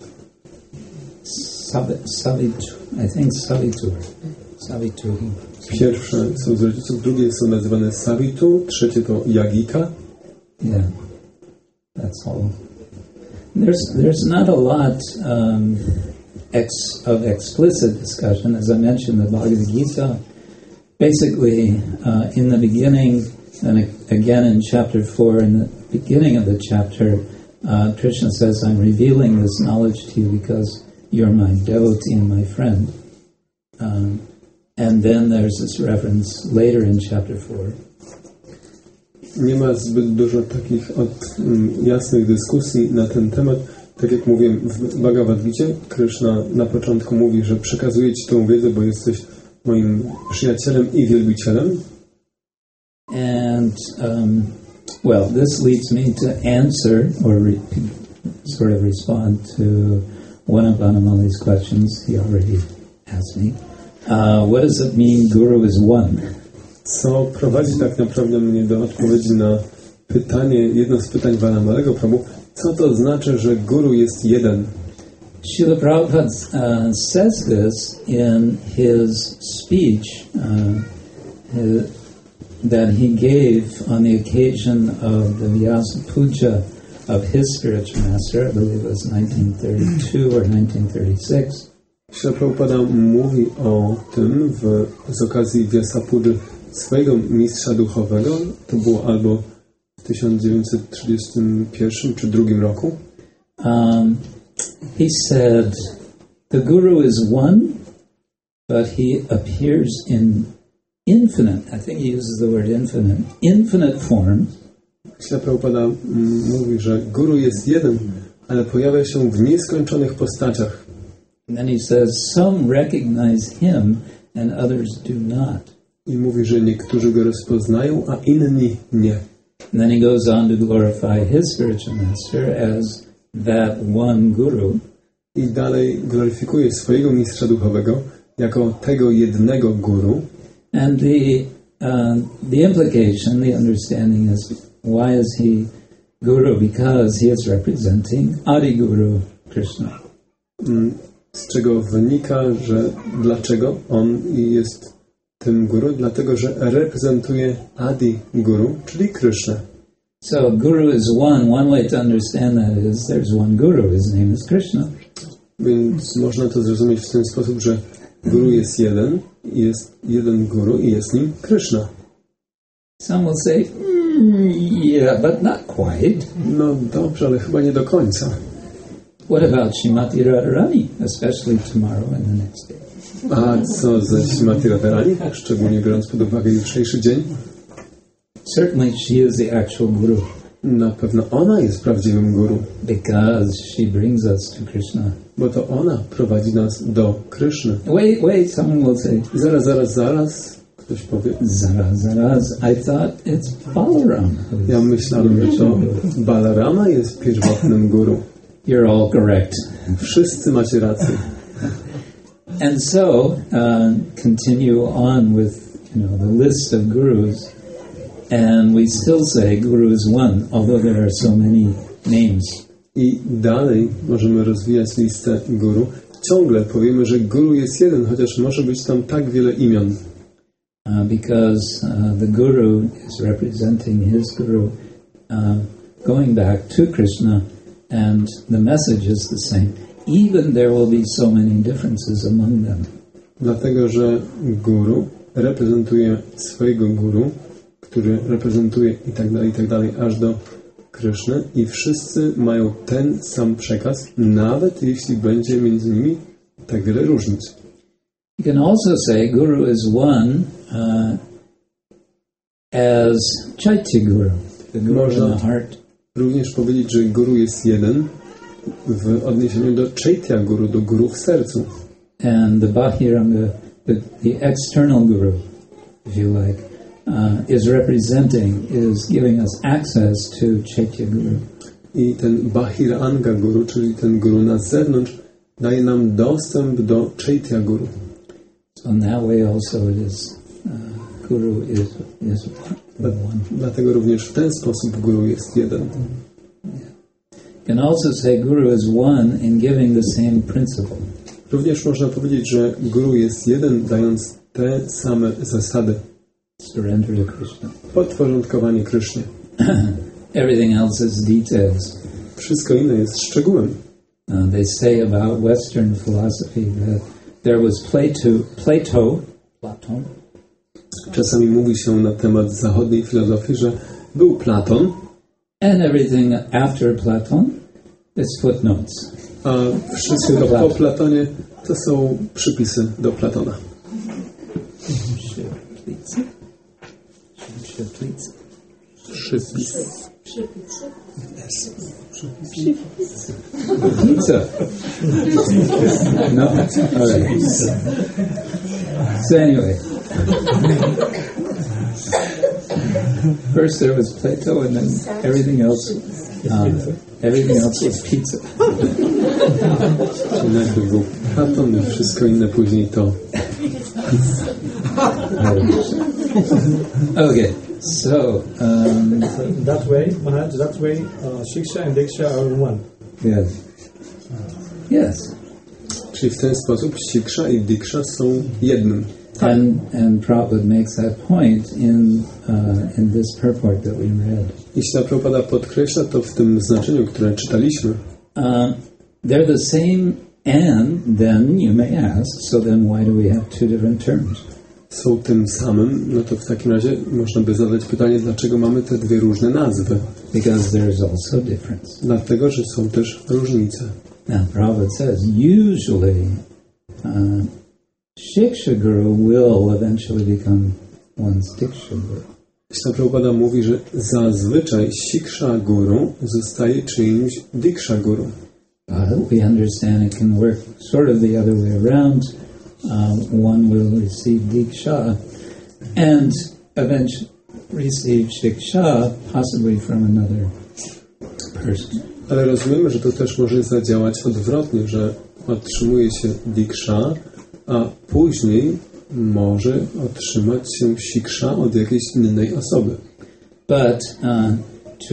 A: Savi- Savitur, I think Savitur. Savitur.
B: Pierwsze są z rodziców, drugie są nazywane Savitu, trzecie to Yagika.
A: Yeah, that's all. There's there's not a lot um, ex, of explicit discussion, as I mentioned. The Bhagavad Gita, basically, uh, in the beginning, and again in chapter four, in the beginning of the chapter, uh, Krishna says, "I'm revealing this knowledge to you because you're my devotee and my friend." Um, and then there's this reference later in chapter four.
B: Nie ma zbyt dużo takich od, um, jasnych dyskusji na ten temat. Tak jak mówiłem, w Bhagavad Gita Krishna na początku mówi, że przekazuję Ci tę wiedzę, bo jesteś moim przyjacielem i wielbicielem.
A: And, um, well, this leads me to answer, or re- sort of respond to one of Anamali's questions. He already asked me. Uh, what does it mean, Guru is one?
B: Co prowadzi tak naprawdę mnie do odpowiedzi na pytanie, jedno z pytań Vanamalego Prabhu, co to znaczy, że Guru jest jeden?
A: Srila Prabhupada uh, says this in his speech uh, his, that he gave on the occasion of the Vyasa Puja of his spiritual master. I believe it was nineteen thirty-two or nineteen thirty-six.
B: Srila Prabhupada mówi o tym w, z okazji Vyasapudży swojego mistrza duchowego. To było albo w tysiąc dziewięćset trzydziestym pierwszym czy drugim roku.
A: Um, he said, the Guru is one, but he appears in infinite, I think he uses the word infinite, infinite form.
B: Srila Prabhupada mm, mówi, że Guru jest jeden, ale pojawia się w nieskończonych postaciach.
A: And then he says, some recognize him and others do not.
B: I mówi, że niektórzy go rozpoznają, a inni nie.
A: And then he goes on to glorify his spiritual master as that one Guru.
B: I dalej gloryfikuje swojego mistrza duchowego jako tego jednego guru.
A: And the uh, the implication, the understanding is, why is he Guru? Because he is representing Adi Guru Krishna.
B: Z czego wynika, że dlaczego on jest tym guru? Dlatego, że reprezentuje Adi Guru, czyli Krishna.
A: So Guru is one. One way to understand that is there's one Guru. His name is Krishna.
B: Więc można to zrozumieć w ten sposób, że Guru jest jeden, jest jeden Guru i jest nim Krishna.
A: Some will say, mm, yeah, but not quite.
B: No dobrze, ale chyba nie do końca.
A: What about Shrimati Radharani, especially tomorrow and the next day?
B: A co ze Śrimati Radharani, szczególnie biorąc pod uwagę jutrzejszy dzień?
A: Certainly she is the actual Guru.
B: Na pewno ona jest prawdziwym guru,
A: Because she brings us to Krishna.
B: bo to ona prowadzi nas do Kryszny.
A: Wait, wait, someone will say,
B: Zaraz, zaraz, zaraz, ktoś powie.
A: Zara, zaraz, I thought it's Balaram.
B: Ja myślałem, że to Balarama jest pierwotnym guru.
A: You're all correct.
B: Wszyscy macie rację.
A: And so, uh, continue on with, you know, the list of gurus, and we still say Guru is one, although there are so many names.
B: I dalej możemy rozwijać listę guru, ciągle powiemy, że guru jest jeden, chociaż może być tam tak wiele imion.
A: Uh, because uh, the guru is representing his guru, uh, going back to Krishna, and the message is the same. Even there will be so many differences among them.
B: Dlatego, że guru reprezentuje swojego guru, który reprezentuje i tak dalej, i tak dalej, aż do Kryszny i wszyscy mają ten sam przekaz, nawet jeśli będzie między nimi tak wiele różnic.
A: You can also say Guru is one uh, as Chaitya Guru, the Guru
B: Można
A: in the heart.
B: również powiedzieć, że guru jest jeden w odniesieniu do Chaitya Guru, do guru w sercu.
A: And the Bahiranga, the, the external Guru, if you like, uh, is representing, is giving us access to Chaitya Guru.
B: I ten Bahiranga Guru, czyli ten guru na zewnątrz, daje nam dostęp do Chaitya Guru.
A: So in that way also it is, uh, Guru is, is one.
B: Dlatego również w ten sposób guru jest jeden.
A: You can also say Guru is one in giving the same principle.
B: Również można powiedzieć, że guru jest jeden, dając te same zasady.
A: Surrender to Krishna.
B: Podporządkowanie Krysznie.
A: Everything else is details.
B: Wszystko inne jest szczegółem.
A: Uh, they say about Western philosophy that there was Plato, Plato, Platon,
B: Czasami mówi się na temat zachodniej filozofii, że był Platon,
A: and everything after Platon is footnotes.
B: a wszystko po Platonie to są przypisy do Platona. Przypis.
A: Pizza. No, all right. So anyway, first there was Plato, and then everything else, um, everything else was pizza.
B: Czyli najpierw był Platon i wszystko inne później to.
A: Okay, so um,
F: So that way, Maharaj, that way, uh, Shiksha and Diksha are one.
A: yes, yes,
B: Czyli w ten sposób Siksha i Diksha są jednym.
A: and and Prabhupada makes that point in uh, in this purport that we read.
B: I Śrīla Prabhupada podkreśla to w tym znaczeniu, które czytaliśmy.
A: Uh, they're the same, and then you may ask, so then why do we have two different terms?
B: Są tym samym, no to w takim razie można by zadać pytanie, dlaczego mamy te dwie różne nazwy?
A: Because there's also difference.
B: Dlatego, że są też różnice.
A: Now, Prabhupada says, usually, uh, Shiksha Guru will eventually become one's Diksha Guru.
B: Śrīla Prabhupada mówi, że zazwyczaj Siksha Guru zostaje czyimś Diksha Guru.
A: But we understand it can work sort of the other way around. Uh, one will receive Diksha and eventually receive Shiksha, possibly from another person.
B: Ale rozumiemy, że to też może zadziałać odwrotnie, że otrzymuje się Diksha, a później może otrzymać się Siksha od jakiejś innej osoby.
A: But uh, to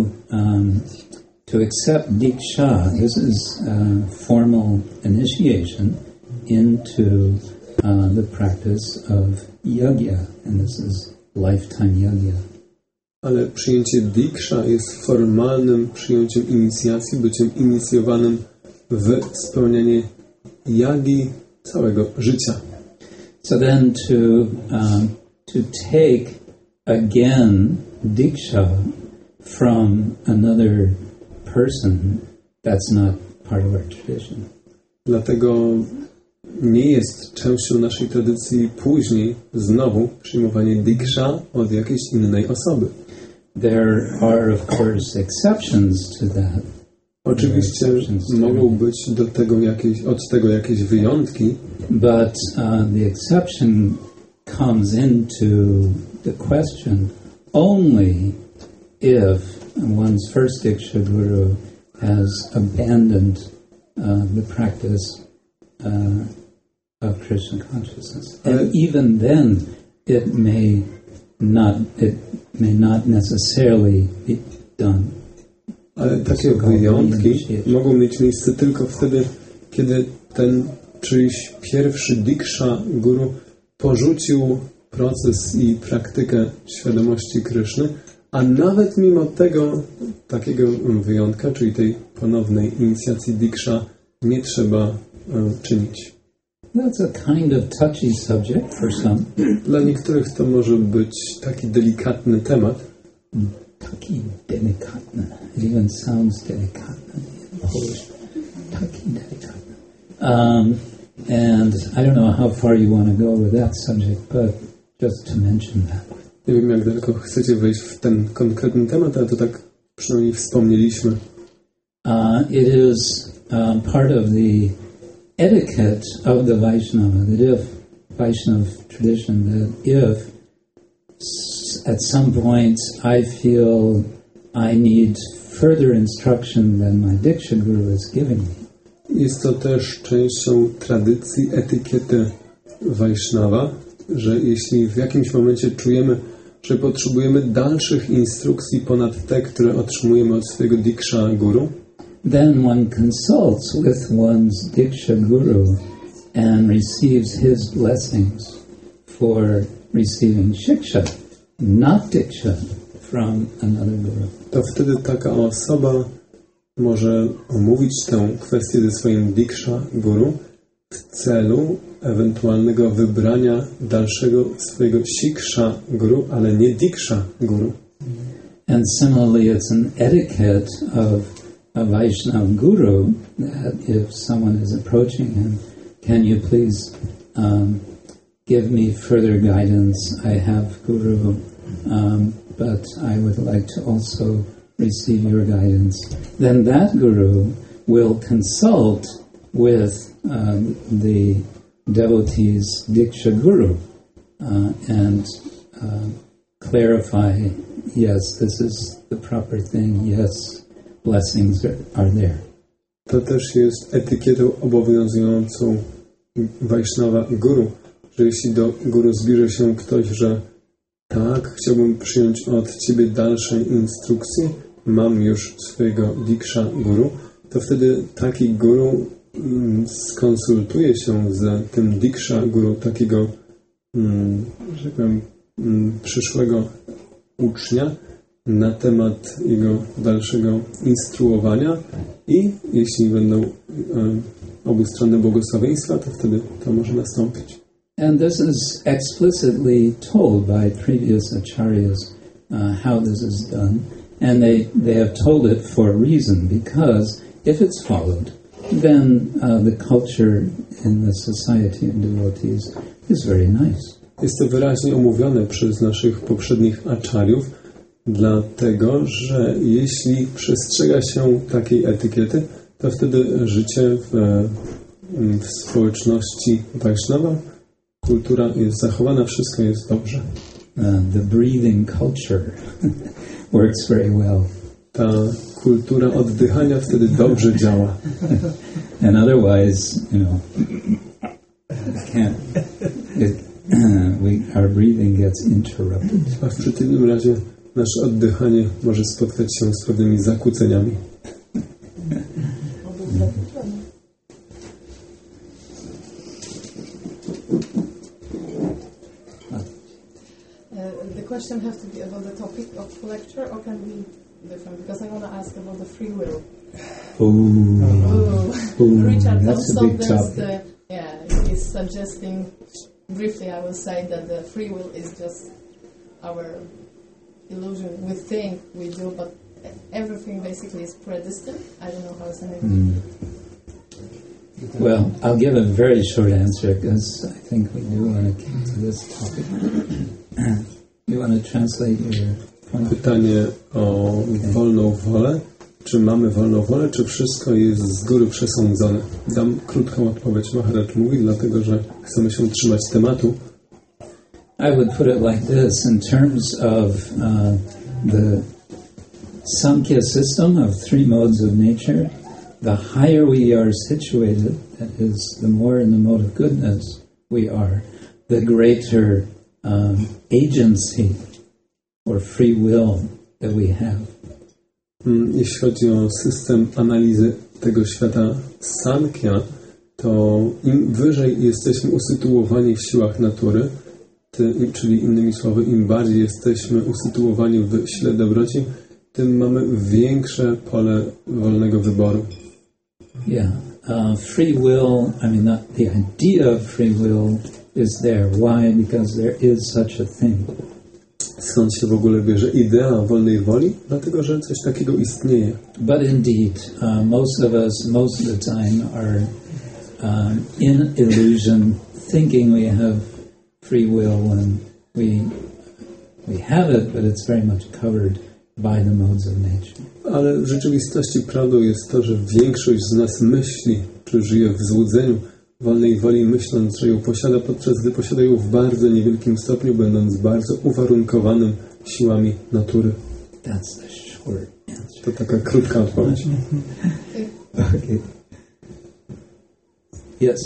A: um, to accept Diksha, this is uh, formal initiation into uh, the practice of yajna, and this is lifetime yajna.
B: Ale przyjęcie Diksha jest formalnym przyjęciem inicjacji, byciem inicjowanym w spełnianie jagi całego życia.
A: So then to um, to take again Diksha from another person, that's not part of our tradition.
B: Dlatego nie jest częścią naszej tradycji później znowu przyjmowanie Diksha od jakiejś innej osoby.
A: There are, of course, exceptions to that.
B: Oczywiście mogą być do tego jakieś, od tego jakieś wyjątki,
A: but uh, the exception comes into the question only if one's first Diksha Guru has abandoned uh, the practice uh, of Krishna consciousness. And even then, it may not, it may not necessarily be done.
B: Ale takie wyjątki mogą mieć miejsce tylko wtedy, kiedy ten czyjś pierwszy diksha guru porzucił proces i praktykę świadomości Kryszny, a nawet mimo tego takiego wyjątka, czyli tej ponownej inicjacji diksha, nie trzeba e, czynić.
A: That's a kind of touchy subject for some.
B: Dla niektórych to może być taki delikatny temat.
A: Taki delikatny. It even sounds delikatny in Polish. Taki delikatny. Um, and I don't know how far you want to go with that subject, but just to mention that.
B: Nie wiem, jak daleko chcecie wejść w ten konkretny temat, ale to tak przynajmniej wspomnieliśmy.
A: Uh, it is um, part of the etiquette of the Vaishnava, that if Vaishnava tradition, that if at some point I feel I need further instruction than my Diksha Guru is giving me.
B: Jest to też częścią tradycji, etykiety Vaishnava, że jeśli w jakimś momencie czujemy, że potrzebujemy dalszych instrukcji ponad te, które otrzymujemy od swojego Diksha Guru,
A: then one consults with one's Diksha Guru and receives his blessings for receiving Shiksha, not Diksha, from another Guru.
B: To wtedy taka osoba może omówić tę kwestię ze swoim Diksha Guru w celu ewentualnego wybrania dalszego swojego Shiksha Guru, ale nie Diksha Guru.
A: And similarly, it's an etiquette of a Vaishnava Guru that if someone is approaching him, can you please um, give me further guidance? I have Guru, um, but I would like to also receive your guidance. Then that Guru will consult with um, the devotee's Diksha Guru uh, and uh, clarify, yes, this is the proper thing, yes, blessings are, are there.
B: To też jest etykietą obowiązującą Vaishnava Guru, że jeśli do Guru zbliży się ktoś, że tak, chciałbym przyjąć od Ciebie dalsze instrukcje, mam już swojego Diksha Guru, to wtedy taki Guru mm, skonsultuje się z tym Diksha Guru takiego, mm, że tak powiem, mm, przyszłego ucznia na temat jego dalszego instruowania i jeśli będą e, obustronne błogosławieństwa, to wtedy to może nastąpić.
A: And this is explicitly told by previous acharyas uh, how this is done, and they, they have told it for a reason, because if it's followed, then uh, the culture in the society of devotees is very nice.
B: Jest to wyraźnie omówione przez naszych poprzednich acharyów, dlatego, że jeśli przestrzega się takiej etykiety, to wtedy życie w, w społeczności Vaishnava, kultura jest zachowana, wszystko jest dobrze.
A: Uh, the breathing culture works very well.
B: Ta kultura oddychania wtedy dobrze działa.
A: And otherwise, you know, it can't, it, we, our breathing gets interrupted.
B: A w przeciwnym razie nasze oddychanie może spotkać się z pewnymi zakłóceniami.
C: The question has to be about the topic of lecture, or can be different? Because I want to ask about the free will.
A: Ooh.
C: Ooh.
A: Ooh,
C: Richard
A: that's a big topic.
C: The, yeah, he's suggesting, briefly I will say that the free will is just our illusion. We think we do, but everything basically is predestined. I don't know how it's saying.
A: Mm. Well, I'll give a very short answer because I think we do want to keep to this topic. You want to translate your point?
B: Pytanie o wolną wolę. Czy mamy wolną wolę, czy wszystko jest z góry przesądzone? Dam krótką odpowiedź. Maharaj mówi, dlatego że chcemy się trzymać tematu.
A: I would put it like this, in terms of uh, the Samkhya system of three modes of nature, the higher we are situated, that is, the more in the mode of goodness we are, the greater um, agency or free will that we have.
B: Jeśli chodzi o system analizy tego świata Sankhya, to im wyżej jesteśmy usytuowani w siłach natury, tym, czyli innymi słowy, im bardziej jesteśmy usytuowani w sile dobroci, tym mamy większe pole wolnego wyboru.
A: Yeah, uh, free will, I mean, the, the idea of free will is there. Why? Because there is such a thing.
B: Skąd się w ogóle bierze idea wolnej woli? Dlatego, że coś takiego istnieje.
A: But indeed, uh, most of us, most of the time, are um, in illusion, thinking we have free will, and we we have it, but it's very much covered by the modes of nature.
B: Ale w rzeczywistości prawdą jest to, że większość z nas myśli, czy żyje w złudzeniu wolnej woli, myśląc, że ją posiada, podczas gdy posiada ją w bardzo niewielkim stopniu, będąc bardzo uwarunkowanym siłami natury.
A: That's the short answer.
B: To taka krótka odpowiedź.
A: Okay. Yes.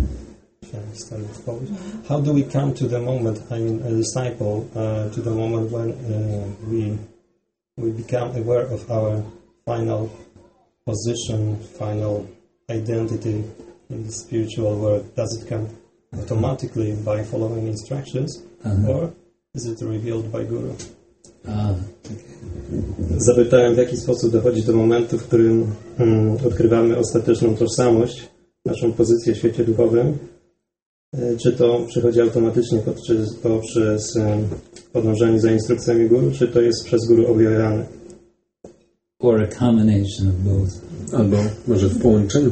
F: How do we come to the moment, I mean, a disciple, uh, to the moment when uh, we we become aware of our final position, final identity in the spiritual world? Does it come automatically by following instructions, uh-huh. or is it revealed by Guru?
A: Ah, okay.
F: Zapytałem, w jaki sposób dochodzi do momentu, w którym hmm, odkrywamy ostateczną tożsamość, naszą pozycję w świecie duchowym. Czy to przychodzi automatycznie poprzez, poprzez podążanie za instrukcjami Guru, czy to jest przez Guru objawiane?
A: Or a combination of both.
B: Albo może w połączeniu.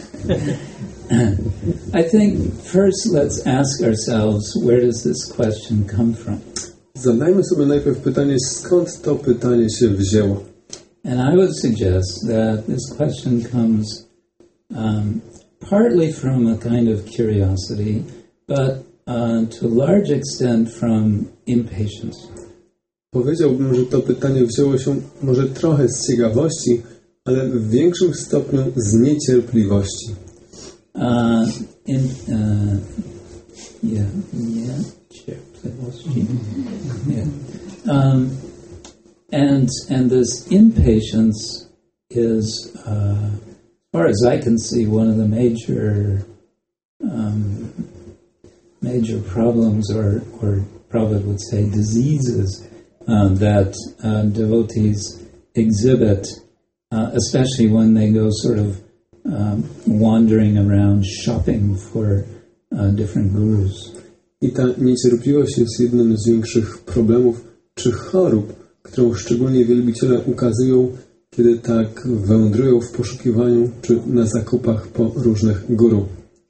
A: I think first let's ask ourselves, where does this question come from?
B: Zadajmy sobie najpierw pytanie, skąd to pytanie się wzięło.
A: And I would suggest that this question comes um, partly from a kind of curiosity, but uh, to a large extent from impatience.
B: Powiedziałbym, że to pytanie wzięło się może trochę z ciekawości, ale w większym stopniu z niecierpliwości.
A: Uh, in, uh, yeah, niecierpliwości. Yeah. Um, and and this impatience is, uh, as far as I can see, one of the major um, major problems, or or Prabhupada would say diseases uh, that uh, devotees exhibit, uh, especially when they go sort of um, wandering around shopping for uh, different gurus.
B: I ta niecierpliwość jest jednym z większych problemów czy chorób, którą szczególnie wielbiciele ukazują, kiedy tak wędrują w poszukiwaniu czy na zakupach po różnych guru.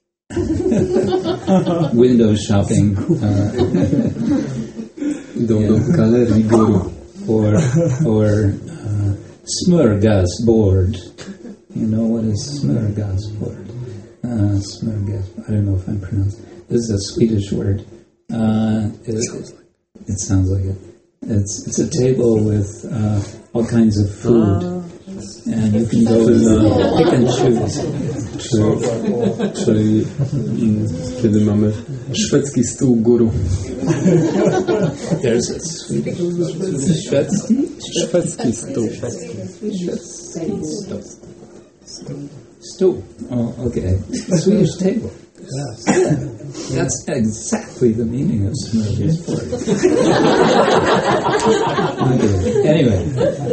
A: Window shopping. Uh,
B: Idą yeah. do galerii guru.
A: Or, or uh, smorgasbord. You know what is smorgasbord? Uh, smorgasbord. I don't know if I'm pronouncing. This is a Swedish word. Uh, it, it sounds like it. It's it's a table with uh, all kinds of food, and you can go and uh, pick and choose.
B: Czyli, czyli mm, kiedy mamy szwedzki stół guru.
A: There's a Swedish szwedzki
B: szwedzki stół.
A: Stool. Oh, okay. Swedish table. Yeah, that's exactly the meaning of smorgasbord. Okay. Anyway,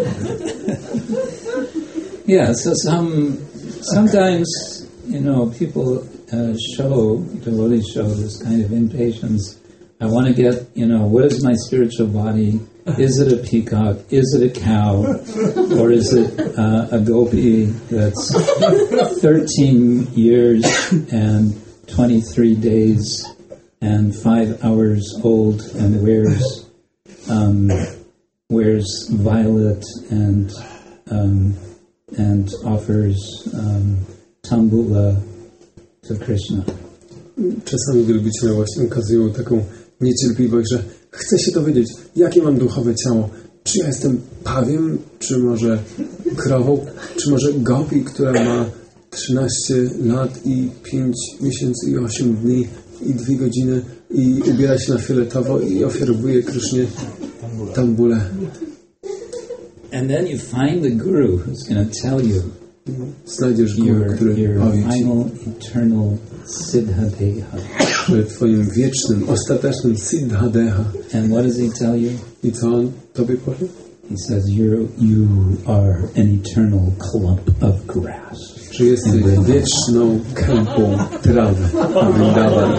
A: yeah. So some sometimes you know people uh, show devotees show this kind of impatience. I want to get you know what is my spiritual body? Is it a peacock? Is it a cow? Or is it uh, a gopi that's thirteen years and twenty-three days and five hours old and wears um, wears violet and um, and offers um, tambula to Krishna.
B: Czasami wielbiciele właśnie ukazują taką niecierpliwość, że chcę się dowiedzieć, jakie mam duchowe ciało. Czy ja jestem pawiem, czy może krową, czy może gopi, która ma trzynaście lat i pięć miesięcy i osiem dni i dwie godziny i ubiera się na fioletowo i ofiarowuje Krysznie tambule.
A: And then you find the guru who's going to tell you
B: znajdziesz guru,
A: your,
B: który
A: your
B: powie ci,
A: final eternal siddhadeha.
B: że twoim wiecznym, ostatecznym siddhadeha.
A: And what does he tell you?
B: I co on tobie powie?
A: He says you're, you are an eternal clump of grass.
B: Że jesteś wieczną kępą trawy. Vrindavan.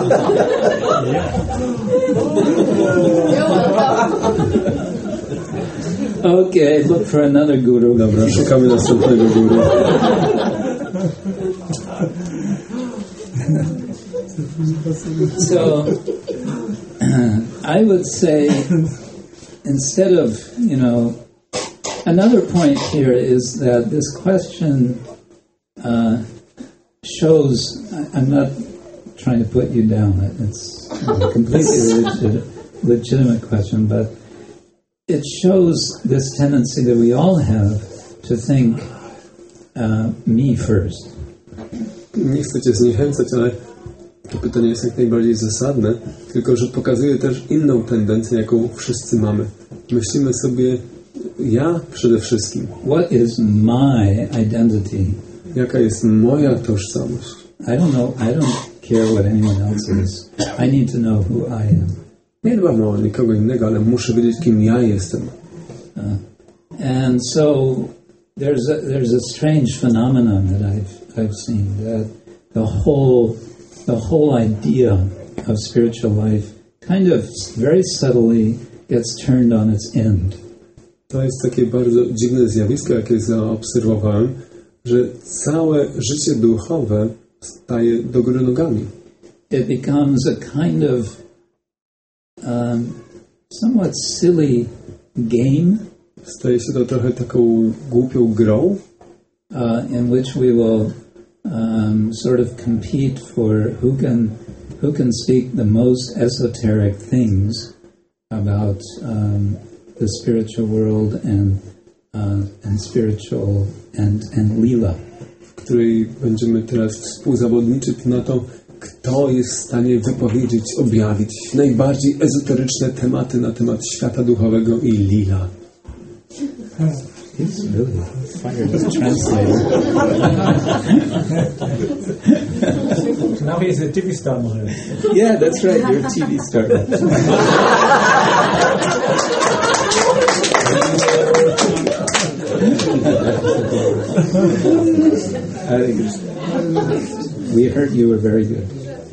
A: Okay, look for another guru.
B: Dobra, szukamy następnego guru.
A: So, I would say, instead of, you know, another point here is that this question uh, shows, I, I'm not trying to put you down, it's a completely legit, legitimate question, but it shows this tendency that we all have to think uh, me first.
B: Nie chcę cię zniechęcać, ale to pytanie jest jak najbardziej zasadne, tylko że pokazuje też inną tendencję, jaką wszyscy mamy. Myślimy sobie, ja przede wszystkim.
A: What is my identity?
B: Jaka jest moja tożsamość?
A: I don't know, I don't care what anyone else is. I need to know who I am.
B: Nie dbam o nikogo innego, ale muszę wiedzieć, kim ja jestem.
A: Uh, and so there's a, there's a strange phenomenon that I've I've seen, that the whole the whole idea of spiritual life kind of very subtly gets turned on its end.
B: To jest takie bardzo dziwne zjawisko, jakie zaobserwowałem, że całe życie duchowe staje do góry nogami.
A: It becomes a kind of um, somewhat silly game.
B: Staje się to trochę taką głupią grą,
A: uh, in which we will um, sort of compete for who can who can speak the most esoteric things about um, the spiritual world and uh, and spiritual and and lila.
B: w której będziemy teraz współzawodniczyć na to, kto jest w stanie wypowiedzieć, objawić najbardziej ezoteryczne tematy na temat świata duchowego i lila.
A: He's really fired as a translator.
E: Now he's a T V star model.
A: Yeah, that's right. You're a T V star. I think it's, we heard you were very good.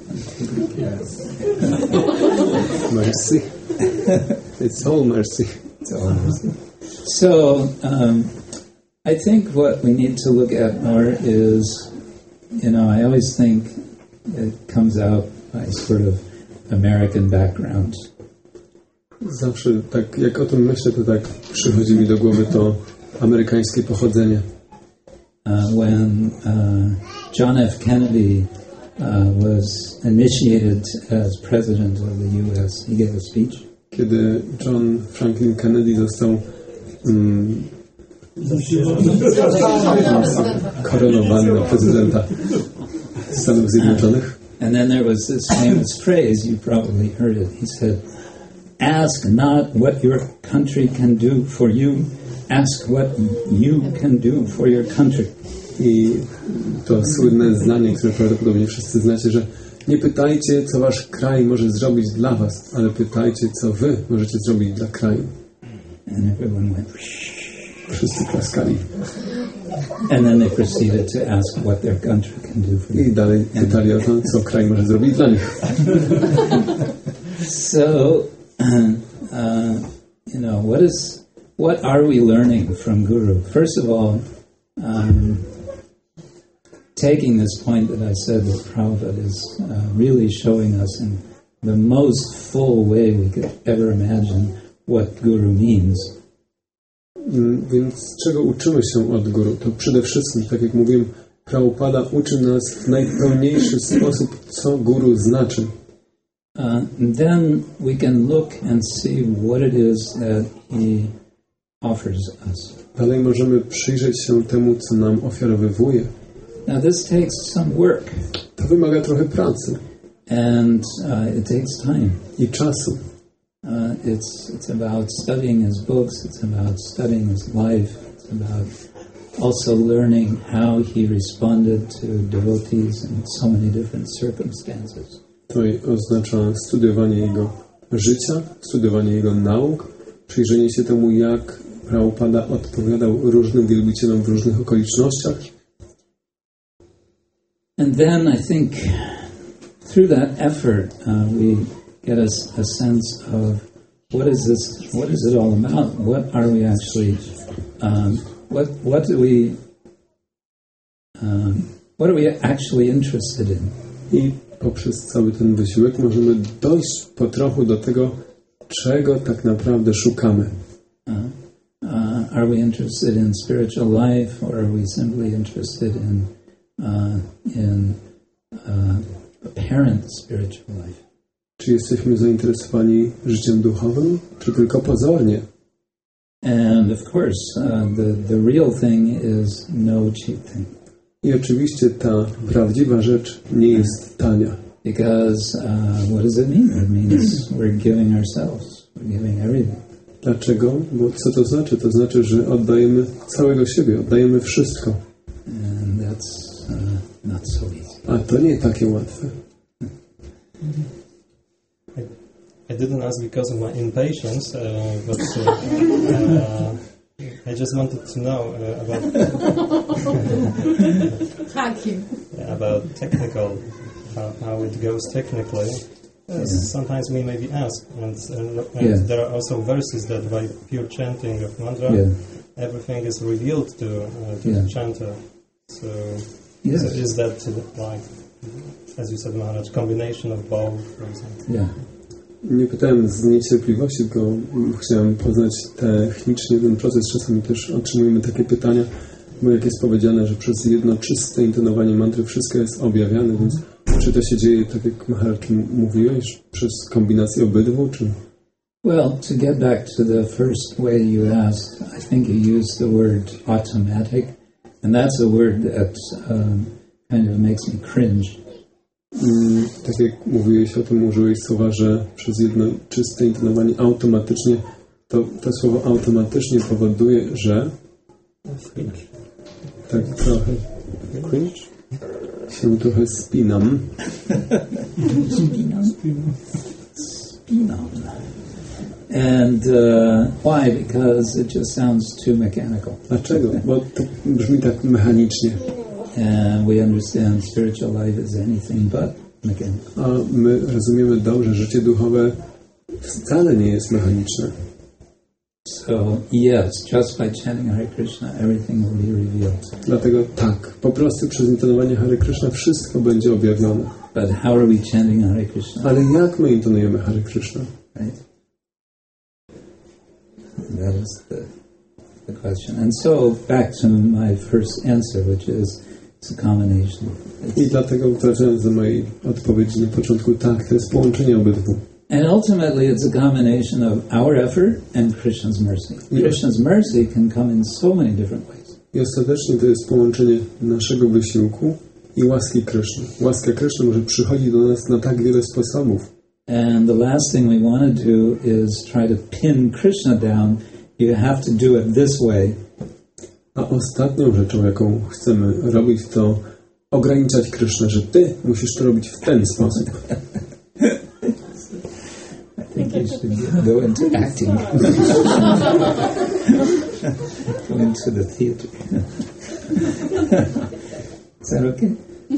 B: Mercy. It's all mercy.
A: It's all mercy. So, um, I think what we need to look at more is, you know, I always think it comes out by sort of American background.
B: Zawsze tak, jak o tym myślę, to tak przychodzi mi do głowy to amerykańskie pochodzenie.
A: Uh, when uh, John F. Kennedy uh, was initiated as president of the U S, he gave a speech.
B: Kiedy John Franklin Kennedy został um, koronowany na prezydenta Stanów Zjednoczonych.
A: And then there was this famous phrase, you probably heard it. He said, "Ask not what your country can do for you, ask what you can do for your country."
B: I to słynne zdanie, które prawdopodobnie wszyscy znacie, że nie pytajcie, co wasz kraj może zrobić dla was, ale pytajcie, co wy możecie zrobić dla kraju.
A: And everyone went,
B: Wszyscy klaskali.
A: and then they proceeded to ask what their country can do for
B: I
A: them.
B: dalej pytali o to, co kraj może zrobić dla nich.
A: So, uh, you know, what is, what are we learning from Guru? First of all, um, taking this point that I said that Prabhupada is uh, really showing us in the most full way we could ever imagine what Guru means.
B: Więc czego uczymy się od Guru? To przede wszystkim, tak jak mówiłem, Prabhupada uczy nas w najpełniejszy sposób, co Guru znaczy.
A: Uh, then we can look and see what it is that he offers us.
B: Dalej możemy przyjrzeć się temu, co nam ofiarowywuje.
A: Now this takes some work,
B: To wymaga trochę pracy
A: and uh, it takes time.
B: i czasu.
A: Uh, it's it's about studying his books. It's about studying his life. It's about also learning how he responded to devotees in so many different circumstances.
B: To oznacza studiowanie jego życia, studiowanie jego nauk, przyjrzenie się temu, jak Prabhupada odpowiadał różnym wielbicielom w różnych okolicznościach.
A: And then I think through that effort uh, we get a, a sense of what is this, what is it all about? What are we actually, um, what, what do we, um, what are we actually interested in?
B: I poprzez cały ten wysiłek możemy dojść po trochu do tego, czego tak naprawdę szukamy.
A: Uh, uh, are we interested in spiritual life, or are we simply interested in uh, in uh, apparent spiritual life?
B: Czy jesteśmy zainteresowani życiem duchowym, czy tylko pozornie?
A: And of course, uh, the the real thing is no cheap thing.
B: I oczywiście ta prawdziwa rzecz nie jest tania.
A: Because uh, what does it mean? It means we're giving ourselves, we're giving everything.
B: Dlaczego? Bo co to znaczy? To znaczy, że oddajemy całego siebie, oddajemy wszystko.
A: And that's uh, not so easy.
B: A to nie takie łatwe.
F: I, I didn't ask because of my impatience, uh, but uh, uh, I just wanted to know uh, about
C: Hacking.
F: about technical, how, how it goes technically. Uh,
A: Yeah.
F: Sometimes we may be asked, and, and, and
A: Yeah.
F: there are also verses that by pure chanting of mantra,
A: Yeah.
F: everything is revealed to, uh, to
A: Yeah.
F: the chanter. So,
A: Yes.
F: so is that uh, like, as you said, Maharaj, combination of both, for example?
A: Yeah.
B: Nie pytałem z niecierpliwości, tylko chciałem poznać technicznie ten proces. Czasami też otrzymujemy takie pytania, bo jak jest powiedziane, że przez jedno czyste intonowanie mantry wszystko jest objawiane, więc czy to się dzieje tak jak Maharaj mówiłeś, przez kombinację obydwu, czy...
A: Well, to get back to the first way you asked, I think you used the word automatic, and that's a word that um, kind of makes me cringe.
B: Mm, tak jak mówiłeś o tym, użyłeś słowa, że przez jedno czyste intonowanie automatycznie, to to słowo automatycznie powoduje, że tak trochę cringe? Się trochę spinam.
A: Spinam. Spinam. And uh, why? Because it just sounds too mechanical.
B: Dlaczego? Bo to brzmi tak mechanicznie.
A: And we understand spiritual life is anything but mechanical.
B: A my rozumiemy dobrze, że życie duchowe wcale nie jest mechaniczne.
A: So, yes, just by chanting Hare Krishna, everything will be revealed.
B: Dlatego tak, po prostu przez intonowanie Hare Krishna wszystko będzie objawione.
A: But how are we chanting Hare Krishna?
B: Ale jak my intonujemy Hare Krishna?
A: Right? That is the, the question. And so, back to my first answer, which is it's a combination. It's,
B: I dlatego wracając do mojej odpowiedzi na początku, tak, to jest połączenie obydwu.
A: and ultimately, it's a combination of our effort and Krishna's mercy.
B: Yeah.
A: Krishna's mercy can come in so many different ways.
B: I ostatecznie to jest połączenie naszego wysiłku i łaski Kryszny. Łaska Kryszny może przychodzić do nas na tak wiele sposobów.
A: And the last thing we want to do is try to pin Krishna down. You have to do it this way.
B: A ostatnią rzeczą, jaką chcemy robić, to ograniczać Krysznę, że ty musisz to robić w ten sposób.
A: I think you should go into acting. Go into the theater. Is that okay?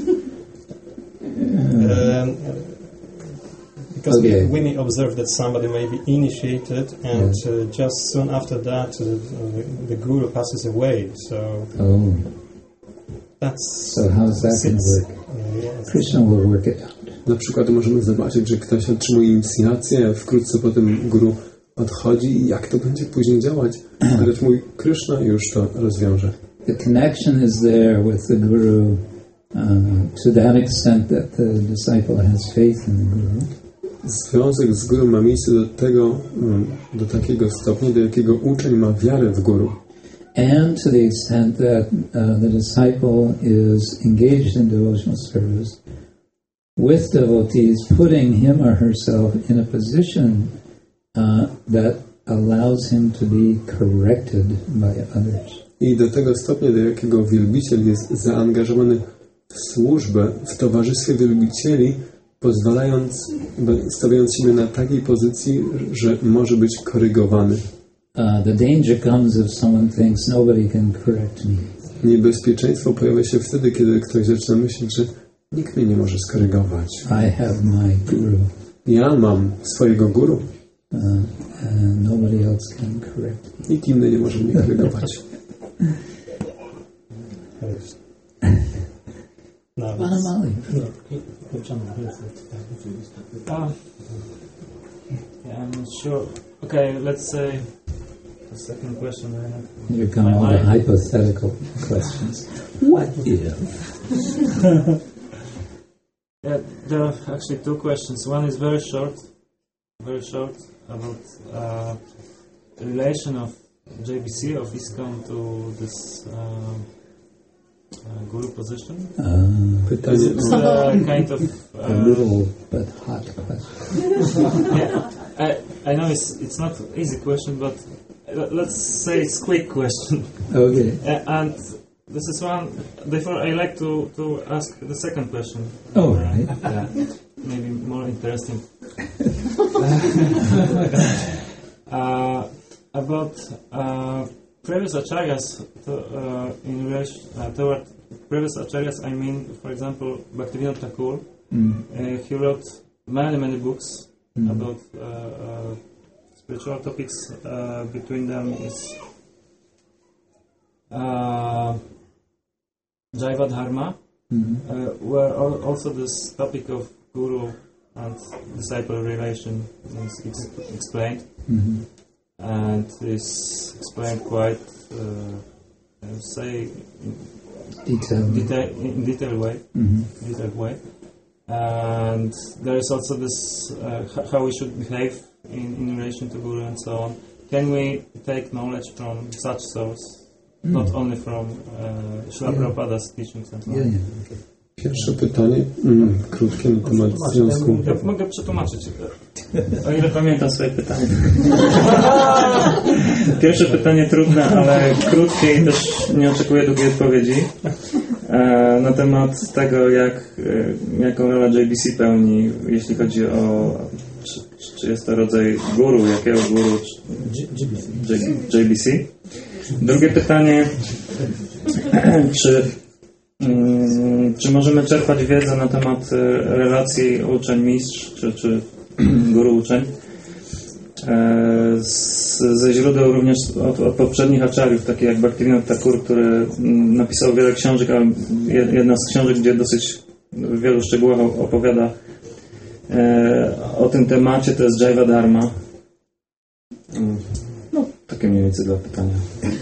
F: Um, because
A: Okay.
F: we, we may observe that somebody may be initiated, and
A: Yes.
F: uh, just soon after that, uh, the, the guru passes away. So
A: Oh,
F: that's
A: so how's that going to
F: sits-
A: work?
F: uh, yes.
A: Krishna will work it out.
B: Na przykład możemy zobaczyć, że ktoś otrzymuje inicjację, wkrótce potem guru odchodzi i jak to będzie później działać. Ale mój Kryszna już to rozwiąże.
A: The connection is there with the guru uh, to that extent that the disciple has faith in the guru.
B: Związek z guru ma miejsce do tego, mm, do takiego stopnia, do jakiego uczeń ma wiarę w guru.
A: And to the extent that uh, the disciple is engaged in devotional service with devotees, putting him or herself in a position uh, that allows him to be corrected by others.
B: I do tego stopnia, do jakiego wielbiciel jest zaangażowany w służbę, w towarzystwie wielbicieli, pozwalając, stawiając siebie na takiej pozycji, że może być korygowany.
A: Uh, the danger comes if someone thinks nobody can correct me.
B: Niebezpieczeństwo pojawia się wtedy, kiedy ktoś zaczyna myśleć, że nikt mnie nie może skorygować.
A: I have my guru.
B: Ja mam swojego guru.
A: Uh, and nobody else can correct me.
B: Nikt inny nie może mnie korygować.
F: No,
A: Vanamali.
G: Uh, yeah, I'm not sure. Okay, let's say the second question.
A: Here come all the hypothetical questions. What if?
G: Yeah, there are actually two questions. One is very short, very short about uh, relation of J B C, of ISKCON to this uh, uh, guru position.
A: Uh,
G: This is uh, kind of uh,
A: a little but hot question.
G: Yeah, I I know it's it's not an easy question, but let's say it's a quick question.
A: Okay.
G: Uh, and this is one. Therefore, I like to, to ask the second question.
A: Oh, right.
G: Yeah, maybe more interesting. uh, about uh, previous acharyas to, uh, in relation uh, toward previous acharyas, I mean, for example, Bhaktivinoda Thakur.
A: Mm.
G: Uh, he wrote many many books
A: Mm.
G: about uh, uh, spiritual topics. Uh, between them is uh, Jaiva Dharma,
A: Mm.
G: uh, where al- also this topic of guru and disciple relation is ex- explained,
A: Mm-hmm.
G: and is explained quite, uh, I would say, in
A: Detailed.
G: detail in detailed way,
A: Mm-hmm.
G: detailed way. And there is also this uh, h- how we should behave in, in relation to guru and so on. Can we take knowledge from such source,
A: Mm.
G: not only from uh, Srila
A: Yeah.
G: Prabhupada's teachings and so on?
A: Yeah, yeah.
B: Pierwsze pytanie, mm, krótkie na temat związku.
G: Ja mogę przetłumaczyć.
H: O ile pamiętam swoje pytanie. Pierwsze pytanie trudne, ale krótkie i też nie oczekuję długiej odpowiedzi. E, na temat tego, jak, e, jaką rolę J B C pełni, jeśli chodzi o czy, czy jest to rodzaj guru, jakiego guru, czy, J B C. Drugie pytanie, czy mm, czy możemy czerpać wiedzę na temat e, relacji uczeń-mistrz, czy, czy guru-uczeń e, z, ze źródeł również od, od poprzednich acharyów, takich jak Bhaktivinoda Thakur, który mm, napisał wiele książek, a jedna z książek, gdzie dosyć w wielu szczegółach opowiada e, o tym temacie, to jest Jaiva Dharma. Mm, no, takie mniej więcej dwa pytania.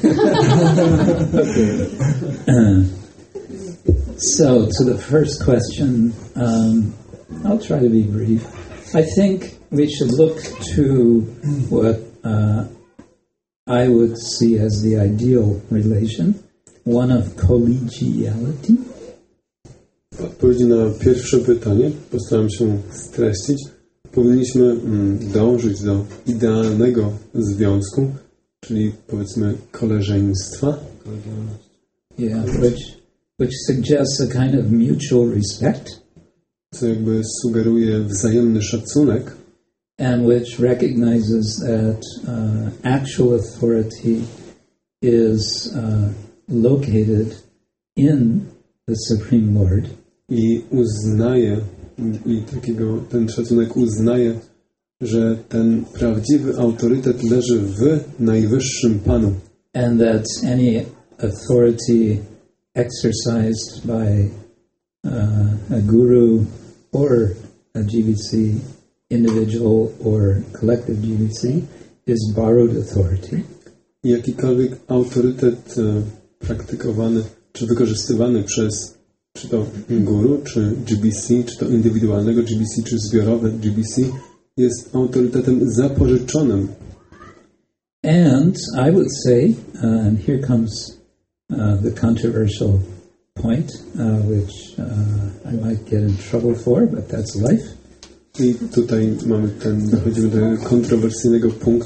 A: Uh, so, to the first question, um, I'll try to be brief. I think we should look to what uh, I would see as the ideal relation, one of collegiality.
B: W odpowiedzi na pierwsze pytanie postaram się streścić. Powinniśmy mm, dążyć do idealnego związku, czyli powiedzmy koleżeństwa.
A: Yeah, which which suggests a kind of mutual respect,
B: co jakby sugeruje wzajemny szacunek,
A: and which recognizes that uh, actual authority is uh, located in the Supreme Lord,
B: i uznaje, i takiego, ten szacunek uznaje, że ten prawdziwy autorytet leży w Najwyższym Panu.
A: and that any authority exercised by uh, a guru or a G B C individual or collective G B C is borrowed authority.
B: I jakikolwiek autorytet e, praktykowany czy wykorzystywany przez czy to guru, czy G B C, czy to indywidualnego G B C, czy zbiorowe G B C jest autorytetem zapożyczonym.
A: And I would say, uh, and here comes uh, the controversial point, uh, which uh, I might get in trouble for, but that's life.
B: I tutaj mamy ten, dochodzimy do kontrowersyjnego punktu,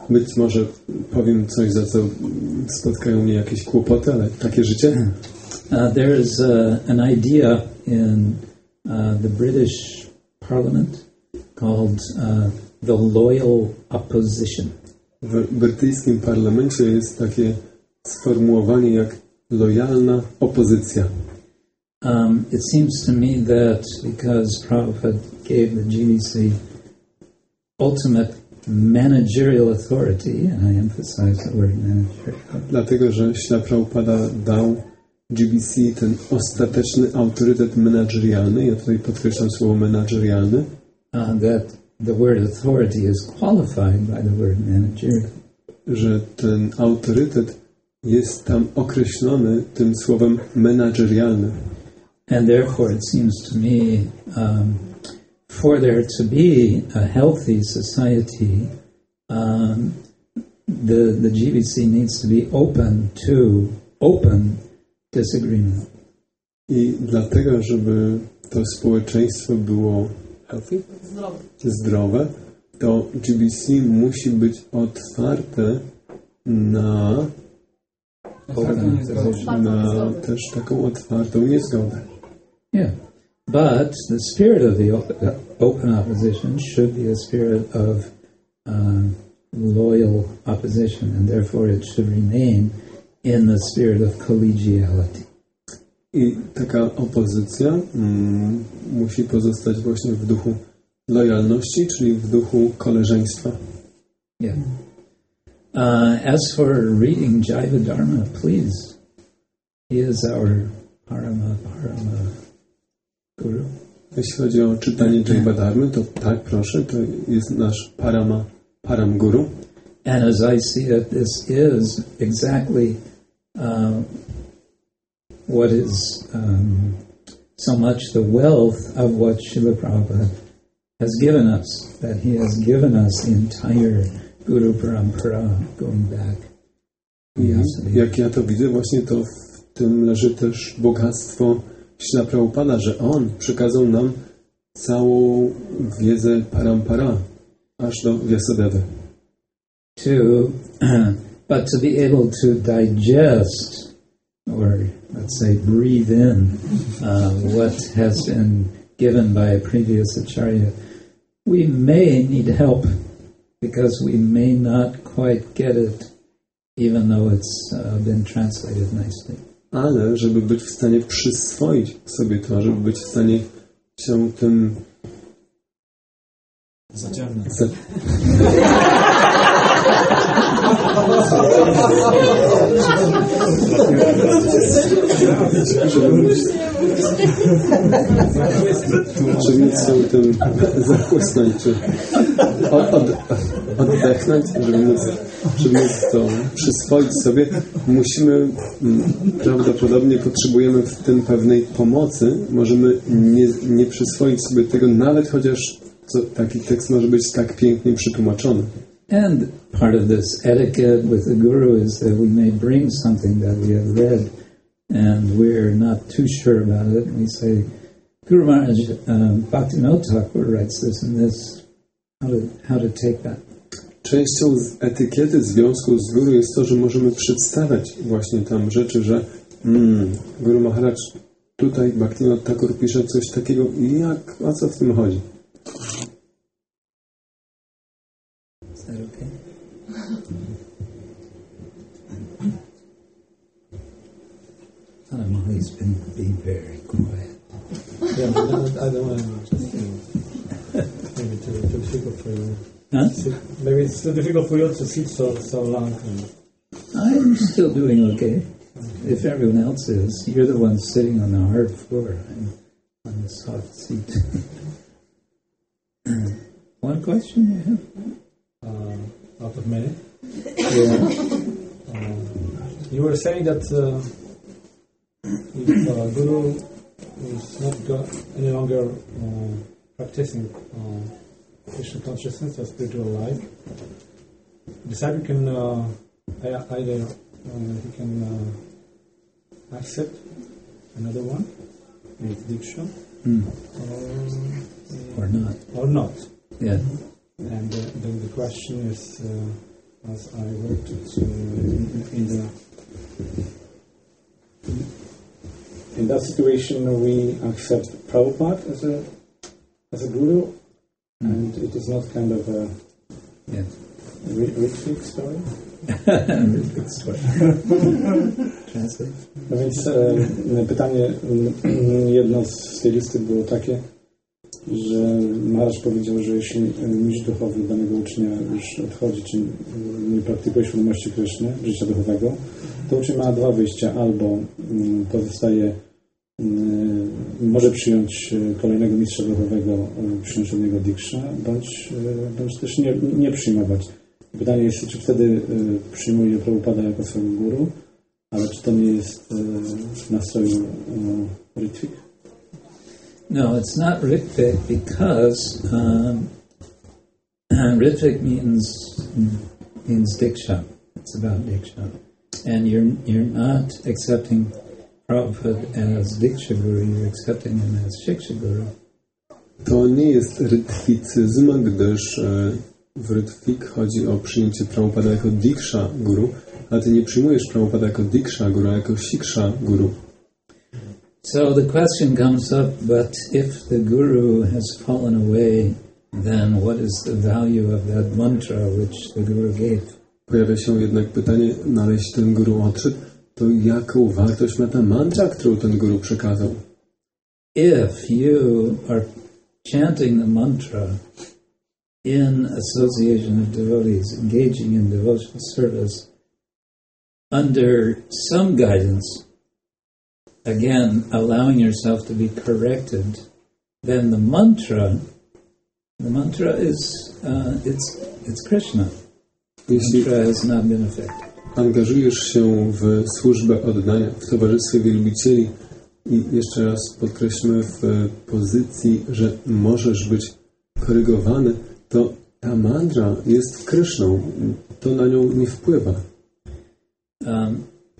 B: być może powiem coś, za co spotkają mnie jakieś kłopoty, ale takie życie.
A: Uh, there is uh, an idea in uh, the British Parliament called uh, the loyal opposition.
B: W brytyjskim parlamencie jest takie sformułowanie jak lojalna opozycja.
A: Um, it seems to me that because Prabhupada gave the G B C ultimate managerial authority, and I emphasize the word managerial.
B: Dlatego, że Śla Prabhupada dał G B C ten ostateczny autorytet menadżerialny, ja tutaj podkreślam słowo menadżerialny,
A: uh, that the word authority is qualified by the word managerial.
B: Że ten autorytet jest tam określony tym słowem menadżerialny.
A: And therefore it seems to me um, for there to be a healthy society, um, the, the G B C needs to be open to open disagreement.
B: I dlatego, żeby to społeczeństwo było healthy,
C: Zdrowe.
B: zdrowe, to G B C musi być otwarte na, na też taką otwartą niezgodę.
A: Yeah, but the spirit of the open, open opposition should be a spirit of uh, loyal opposition, and therefore it should remain in the spirit of collegiality.
B: I taka opozycja mm, musi pozostać właśnie w duchu lojalności, czyli w duchu koleżeństwa.
A: Yeah. Uh, as for reading Jaiva Dharma, please. He is our Parama Parama Guru.
B: Jeśli chodzi o czytanie Jaiva Dharmy, to tak, proszę, to jest nasz Parama Param Guru.
A: And as I see it, this is exactly uh, what is um, so much the wealth of what Srila Prabhupada has given us, that he has given us the entire Guru Parampara going back.
B: I jak ja to widzę, właśnie to w tym leży też bogactwo Śrila Prabhupada, że on przekazał nam całą wiedzę Parampara, aż do Vyasadevy.
A: To, but to be able to digest, or let's say breathe in, uh, what has been given by a previous acharya, we may need help because we may not quite get it, even though it's uh, been translated nicely.
B: Ale żeby być w stanie przyswoić sobie to, żeby być w stanie się tym
G: zaciągnąć.
B: Za... Żeby mieć się tym zachłysnąć, czy od, od, oddechnąć, żeby móc, żeby móc to przyswoić sobie, musimy, prawdopodobnie potrzebujemy w tym pewnej pomocy, możemy nie, nie przyswoić sobie tego, nawet chociaż co, taki tekst może być tak pięknie przetłumaczony.
A: And part of this etiquette with the Guru is that we may bring something that we have read and we're not too sure about it. We say, Guru Maharaj, uh, Bhaktivinoda Thakur writes this and this. How to, how to take that?
B: Częścią z etykiety związku z Guru jest to, że możemy przedstawiać właśnie tam rzeczy, że mm, Guru Maharaj tutaj Bhaktivinoda Thakur pisze coś takiego i jak, o co w tym chodzi?
A: Is that okay? He's been being very quiet.
I: Yeah, but I don't want to just, you know, maybe too, too difficult for you.
A: Huh?
I: Maybe it's too difficult for you to sit so so long. And
A: I'm still doing okay. If everyone else is, you're the one sitting on the hard floor. I'm on the soft seat. One question you have?
I: uh, out of many.
A: Yeah.
I: Uh, you were saying that uh, if uh, Guru is not go- any longer uh, practicing uh, Krishna consciousness or spiritual life, disciple can uh, either uh, he can uh, accept another one with Diksha
A: Mm.
I: or,
A: Or not.
I: or not.
A: Yeah.
I: And uh, then the question is, uh, as I worked uh, in, in the in that situation we accept Prabhupada as a as a guru, mm. and it is not kind of a
A: yeah.
I: Ritwik story.
A: Ritwik story. Translate.
I: No więc e, pytanie jedno z tej listy było takie, że Maharaj powiedział, że jeśli mistrz duchowy danego ucznia już odchodzi, czy nie praktykuje świadomości Kryszny, życia duchowego, to uczeń ma dwa wyjścia. Albo pozostaje, może przyjąć kolejnego mistrza duchowego, przyjąć od niego diksha, bądź, bądź też nie, nie przyjmować. Pytanie jest, czy wtedy przyjmuje Prabhupada jako swojego guru, ale czy to nie jest w nastroju Ritwik?
A: No, it's not Ritwik because um, Ritwik means means diksha. It's about diksha, and you're you're not accepting Prabhupada as diksha guru. You're accepting him as shiksha guru.
B: To nie jest rytwicyzm, gdyż e, w Ritwik chodzi o przyjęcie Prabhupada jako diksha guru, ale ty nie przyjmujesz Prabhupada jako diksha guru, a jako shiksha guru.
A: So the question comes up, but if the guru has fallen away, then what is the value of that mantra which the guru gave?
B: Pojawia się jednak pytanie, no ale jeśli ten guru odszedł, to jaką wartość ma ta mantra, którą ten guru przekazał?
A: If you are chanting the mantra in association of devotees, engaging in devotional service, under some guidance, again, allowing yourself to be corrected, then the mantra, the mantra is, uh, it's, it's Krishna.
B: Jeśli
A: mantra has not been affected.
B: Angażujesz się w służbę oddania, w towarzystwie wielbicieli i jeszcze raz podkreślmy w pozycji, że możesz być korygowany, to ta mantra jest Kryszną, to na nią nie wpływa.
A: Um,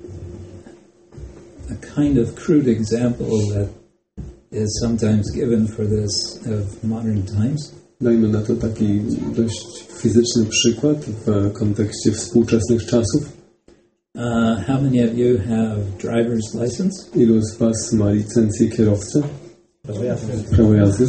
A: a kind of crude example that is sometimes given for this of modern times.
B: Dajmy na to taki dość fizyczny przykład w kontekście współczesnych czasów.
A: Uh, how many of you have driver's license?
B: Ilu z was ma licencję kierowcy? Prawo jazdy.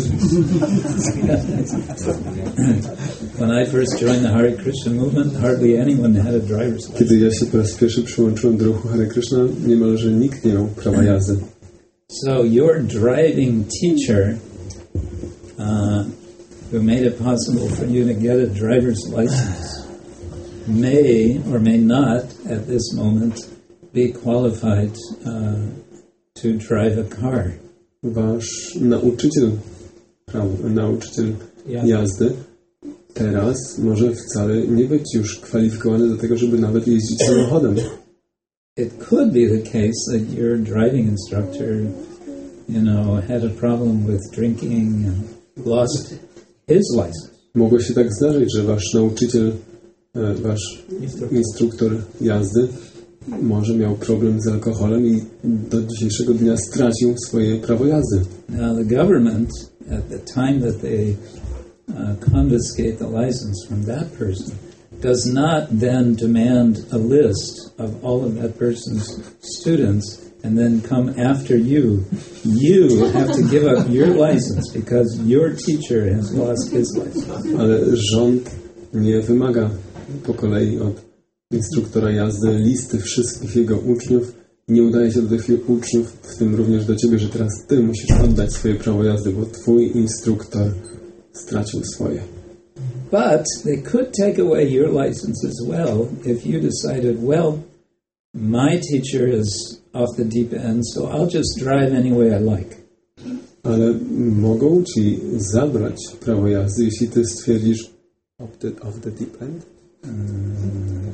A: When I first joined the Hare Krishna movement, hardly anyone had a driver's license.
B: Kiedy ja się po raz pierwszy przyłączyłem do ruchu Hare Krishna, niemalże nikt nie miał prawa jazdy.
A: So your driving teacher, uh, who made it possible for you to get a driver's license, may or may not at this moment be qualified uh, to drive a car.
B: Wasz nauczyciel, prawo, nauczyciel jazdy teraz może wcale nie być już kwalifikowany do tego, żeby nawet jeździć samochodem.
A: It could be the case that your driving instructor, you know, had a problem with drinking and lost his license.
B: Mogło się tak zdarzyć, że wasz nauczyciel, wasz instruktor jazdy może miał problem z alkoholem i do dzisiejszego dnia stracił swoje prawo jazdy.
A: Now the government, at the time that they uh, confiscate the license from that person, does not then demand a list of all of that person's students and then come after you. You have to give up your license because your teacher has lost his license.
B: Ale rząd nie wymaga po kolei od instruktora jazdy listy wszystkich jego uczniów. Nie udaje się do tych uczniów, w tym również do ciebie, że teraz ty musisz oddać swoje prawo jazdy, bo twój instruktor stracił swoje.
A: But they could take away your license as well if you decided, well, my teacher is off the deep end, so I'll just drive any way I like.
B: Ale mogą ci zabrać prawo jazdy, jeśli ty stwierdzisz off the, off the deep end? Hmm.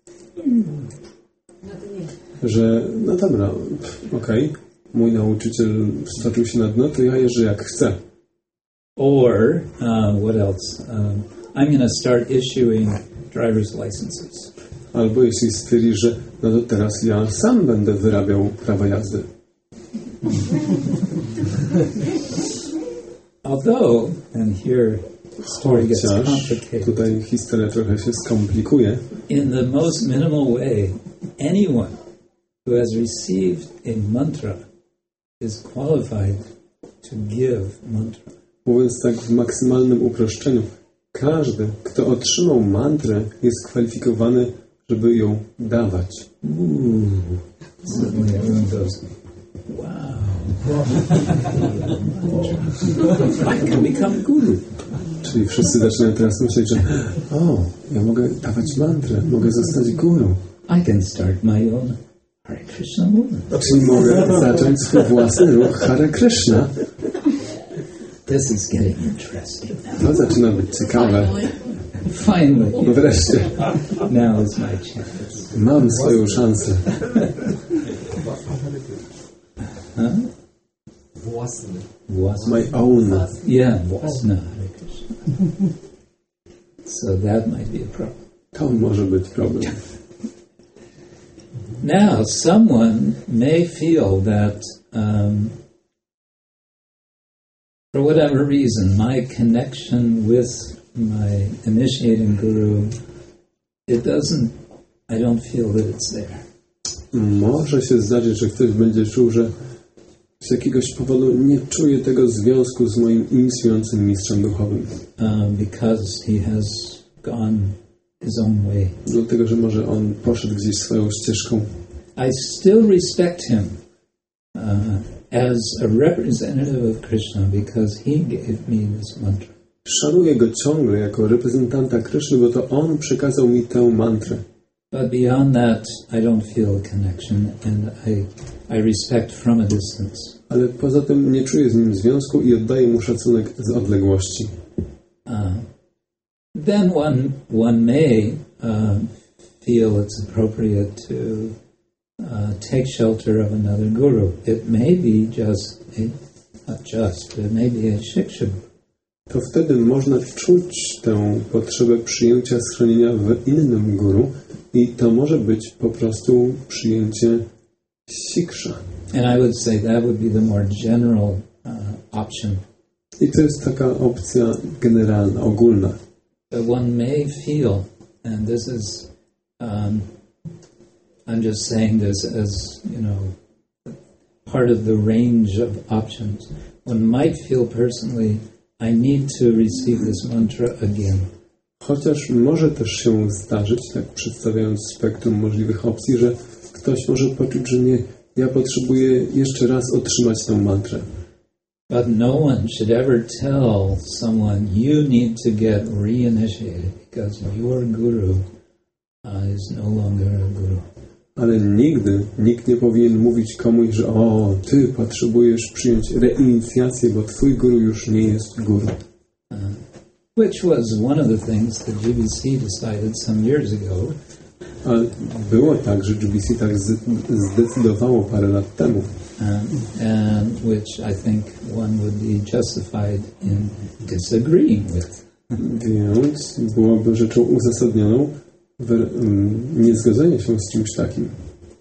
B: Że no dobra, okej, okay, mój nauczyciel wstoczył się na dno, to ja jeżdżę jak chcę.
A: Or, uh, what else? Um, I'm going to start issuing driver's licenses.
B: Albo jeśli stwierdzisz, że no to teraz ja sam będę wyrabiał prawa jazdy.
A: Although, and here story gets
B: Chociaż
A: complicated.
B: tutaj historia trochę się skomplikuje.
A: In the most minimal way, anyone who has received a mantra is qualified to give mantra.
B: Mówiąc tak w maksymalnym uproszczeniu, każdy, kto otrzymał mantrę, jest kwalifikowany, żeby ją dawać.
A: Suddenly everyone goes, wow. I can become guru.
B: Czyli wszyscy zaczynają teraz myśleć, że o, ja mogę dawać mantrę, mogę zostać guru.
A: I can start my own Hare Krishna movement.
B: Czyli mogę zacząć swój własny ruch Hare Krishna.
A: This is getting interesting now.
B: To zaczyna być ciekawe.
A: Finally.
B: No wreszcie.
A: Now is my chance.
B: Mam swoją szansę.
A: Huh?
J: Własny.
B: My own.
A: Yeah, Vasna Hare Krishna. So that might be a problem.
B: To może być problem.
A: Now, someone may feel that um, for whatever reason, my connection with my initiating guru, it doesn't, I don't feel that it's there.
B: Może się zdarzyć, że ktoś będzie czuł, że z jakiegoś powodu nie czuje tego związku z moim inicjującym mistrzem duchowym.
A: Uh, because he has gone his own way.
B: Dlatego, że może on poszedł gdzieś swoją ścieżką.
A: I still respect him uh, as a representative of Krishna because he gave me this mantra.
B: Szanuję go ciągle jako reprezentanta Kryszny, bo to on przekazał mi tę mantrę.
A: But beyond that, I don't feel a connection, and I, I respect from a distance.
B: Ale poza tym nie czuję z nim związku i oddaję mu szacunek z odległości.
A: Uh, then one one may uh, feel it's appropriate to uh, take shelter of another guru. It may be just a, not just, but it may be a shiksha.
B: To wtedy można czuć tę potrzebę przyjęcia schronienia w innym guru i to może być po prostu przyjęcie siksha.
A: And I would say that would be the more general uh, option.
B: I to jest taka opcja generalna, ogólna.
A: But one may feel, and this is, um, I'm just saying this as, you know, part of the range of options. One might feel personally, I need to receive this mantra again.
B: Chociaż może też się zdarzyć, tak przedstawiając spektrum możliwych opcji, że ktoś może poczuć, że nie, ja potrzebuję jeszcze raz otrzymać tę mantrę.
A: But no one should ever tell someone, you need to get reinitiated because your guru uh, is no longer a guru.
B: Ale nigdy nikt nie powinien mówić komuś, że o, ty potrzebujesz przyjąć reinicjację, bo twój guru już nie jest guru.
A: Uh, which was one of the things that G B C decided some years ago.
B: Ale było tak, że G B C tak zdecydowało parę lat temu.
A: Um, and which I think one would be justified in disagreeing with.
B: Więc byłoby rzeczą uzasadnioną w um, niezgodzenie się z czymś takim.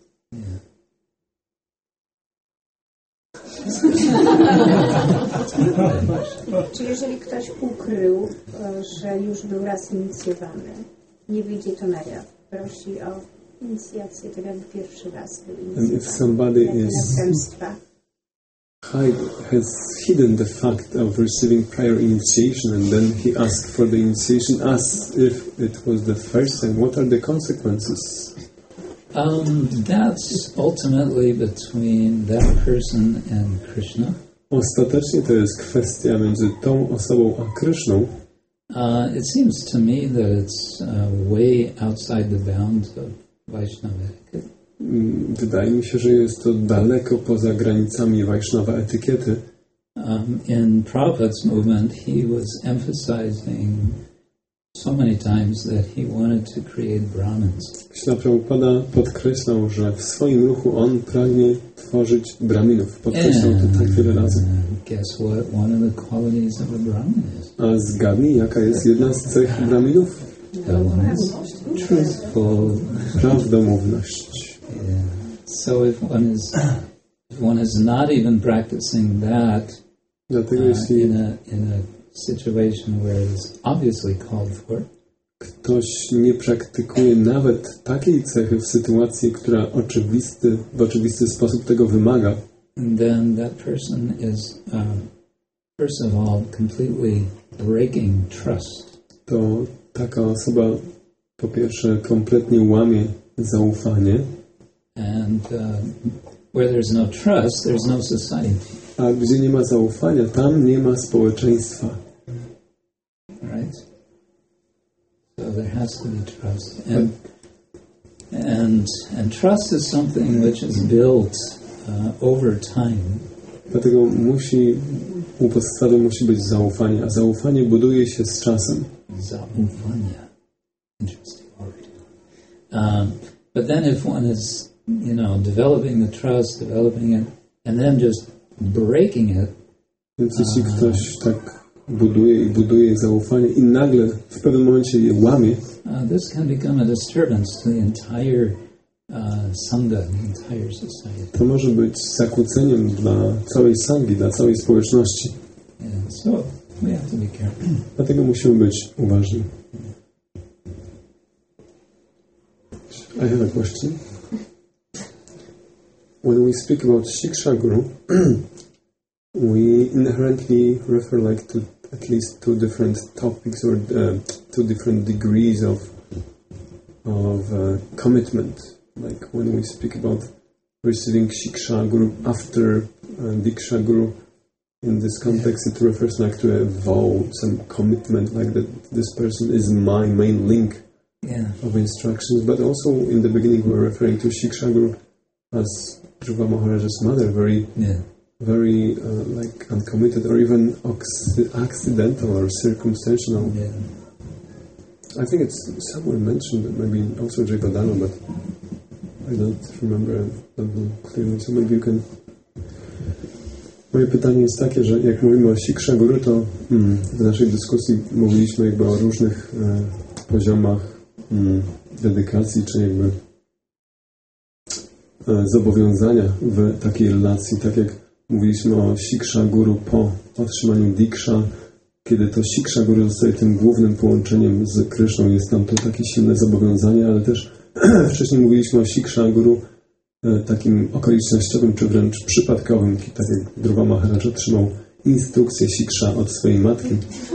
D: Czy jeżeli ktoś ukrył, że już był raz inicjowany, nie wyjdzie to na jaw, prosi o inicjację, tak jakby pierwszy raz był
B: And if somebody is hide, has hidden the fact of receiving prior initiation and then he asked for the initiation as if it was the first time, what are the consequences?
A: Um, that's ultimately between that person and Krishna.
B: Ostatecznie to jest kwestia między tą osobą a Kryszną.
A: Uh, it seems to me that it's uh, way outside the bounds of Vaishnava etiquette.
B: Wydaje mi się, że jest to daleko poza granicami Vaishnava etykiety.
A: Um, in Prabhupada's movement, he was emphasizing so many times that he wanted to create Brahmins.
B: Śla Prabhupada podkreślał, że w swoim ruchu on pragnie tworzyć Brahminów. Podkreślał to tak wiele razy.
A: Guess what? One of the qualities of a Brahmin is.
B: A zgadnij, jaka jest jedna z cech Brahminów?
A: That one is truthful.
B: Prawdomówność.
A: Yeah. So if one is, if one is not even practicing that
B: Dlatego
A: uh,
B: jeśli
A: in a in a situation where it's obviously called for,
B: ktoś nie praktykuje nawet takiej cechy w sytuacji, która oczywisty, w oczywisty sposób tego wymaga,
A: then that person is, um, first of all, completely breaking trust.
B: to taka osoba po pierwsze kompletnie łamie zaufanie,
A: And uh, where there's no trust, there's no society.
B: a gdzie nie ma zaufania, tam nie ma społeczeństwa.
A: Right? So there has to be trust. And, and, and trust is something which is built uh, over time.
B: Dlatego musi, u podstawy musi być zaufanie, a zaufanie buduje się z czasem.
A: Zaufania. Interesting word. Um, but then if one is, you know, developing the trust, developing it, and then just breaking it.
B: Więc jeśli ktoś tak buduje i buduje zaufanie i nagle w pewnym momencie je łamie,
A: Uh, this can become a disturbance to the entire uh, sangha, the entire society.
B: to może być zakłóceniem dla całej sangi, dla całej społeczności.
A: Yeah, so we have to be careful.
B: Dlatego musimy być uważni. I have a question. When we speak about Shiksha Guru, we inherently refer like to at least two different topics or uh, two different degrees of of uh, commitment. Like when we speak about receiving Shiksha Guru after uh, Diksha Guru, in this context it refers like to a vow, some commitment, like that this person is my main link
A: Yeah.
B: of instructions. But also in the beginning we were referring to Shiksha Guru as Dhruva Maharaja's mother, very
A: Yeah.
B: very uh, like uncommitted or even ox- accidental or circumstantial.
A: Yeah.
B: I think it's somewhere mentioned, maybe also Jaypadama, but I don't remember them clearly, so maybe you can... Moje pytanie jest takie, że jak mówimy o Shiksha Guru, to mm, w naszej dyskusji mówiliśmy jakby o różnych e, poziomach mm, dedykacji, czy jakby e, zobowiązania w takiej relacji, tak jak mówiliśmy o Shiksha Guru po otrzymaniu Diksha, kiedy to Shiksha Guru zostaje tym głównym połączeniem z Kryszną, jest tam to takie silne zobowiązanie, ale też wcześniej mówiliśmy o Shiksha Guru e, takim okolicznościowym, czy wręcz przypadkowym, tak jak Dhruva Maharaj otrzymał instrukcję Shiksha od swojej matki.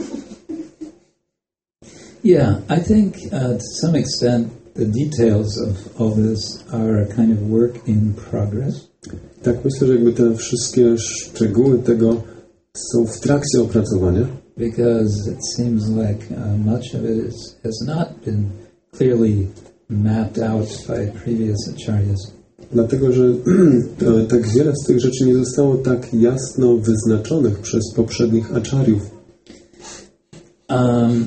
A: Yeah, I think uh, to some extent the details of all this are a kind of work in progress.
B: Tak, myślę, że jakby te wszystkie szczegóły tego są w trakcie opracowania.
A: Because it seems like uh, much of it is, has not been clearly mapped out by previous acharyas.
B: Dlatego, że tak wiele z tych rzeczy nie zostało tak jasno wyznaczonych przez poprzednich acharyów.
A: Um,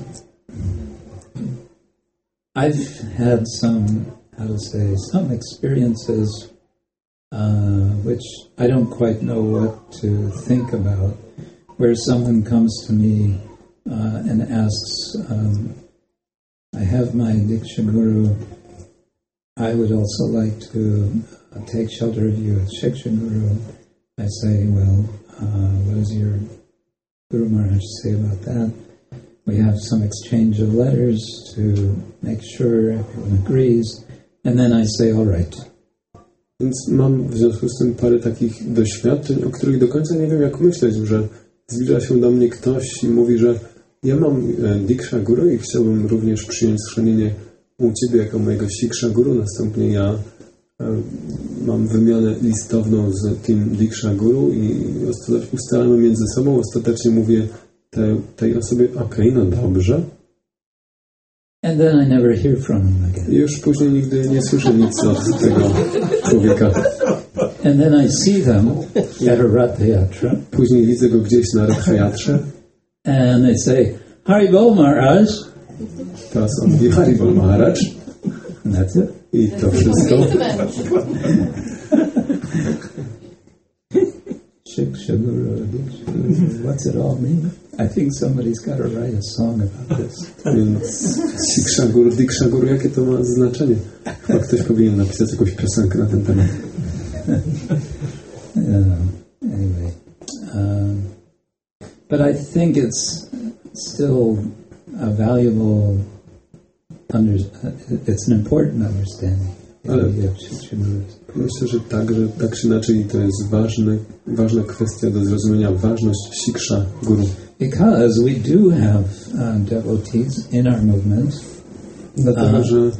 A: I've had some, how to say, some experiences uh, which I don't quite know what to think about, where someone comes to me uh, and asks, um, I have my Diksha Guru, I would also like to uh, take shelter of you as Shiksha Guru. I say, well, uh, what does your Guru Maharaj say about that? We have some exchange of letters to make sure everyone agrees, and then I say, all right.
B: Więc mam w związku z tym parę takich doświadczeń, o których do końca nie wiem jak myśleć, że zbliża się do mnie ktoś i mówi, że ja mam Diksha Guru i chciałbym również przyjąć schronienie u Ciebie jako mojego Shiksha Guru. Następnie ja e, mam wymianę listowną z tym Diksha Guru i ustalamy między sobą. Ostatecznie mówię te, tej osobie, okej, okay, no dobrze.
A: And then I never hear from him again.
B: I już później nigdy nie słyszę nic od tego człowieka.
A: And then I see them at a Ratha Yatra.
B: Później widzę go gdzieś na Ratha Yatrze.
A: And they say, Haribol Maharaj.
B: Teraz on mówi Haribol Maharaj.
A: And that's it.
B: I to wszystko.
A: Shiksha Guru, Diksha Guru, what's it all mean? I think somebody's got to write a song about this.
B: Więc Shiksha Guru, Diksha Guru, jakie to ma znaczenie? Chyba ktoś powinien napisać jakąś piosenkę na ten temat.
A: Yeah, anyway. Um, but I think it's still a valuable, under, it's an important understanding.
B: Ale myślę, że tak, że tak czy inaczej to jest ważne, ważna kwestia do zrozumienia, ważność Siksha Guru.
A: Because we do have uh, devotees in our movement
B: Dlatego, że
A: uh,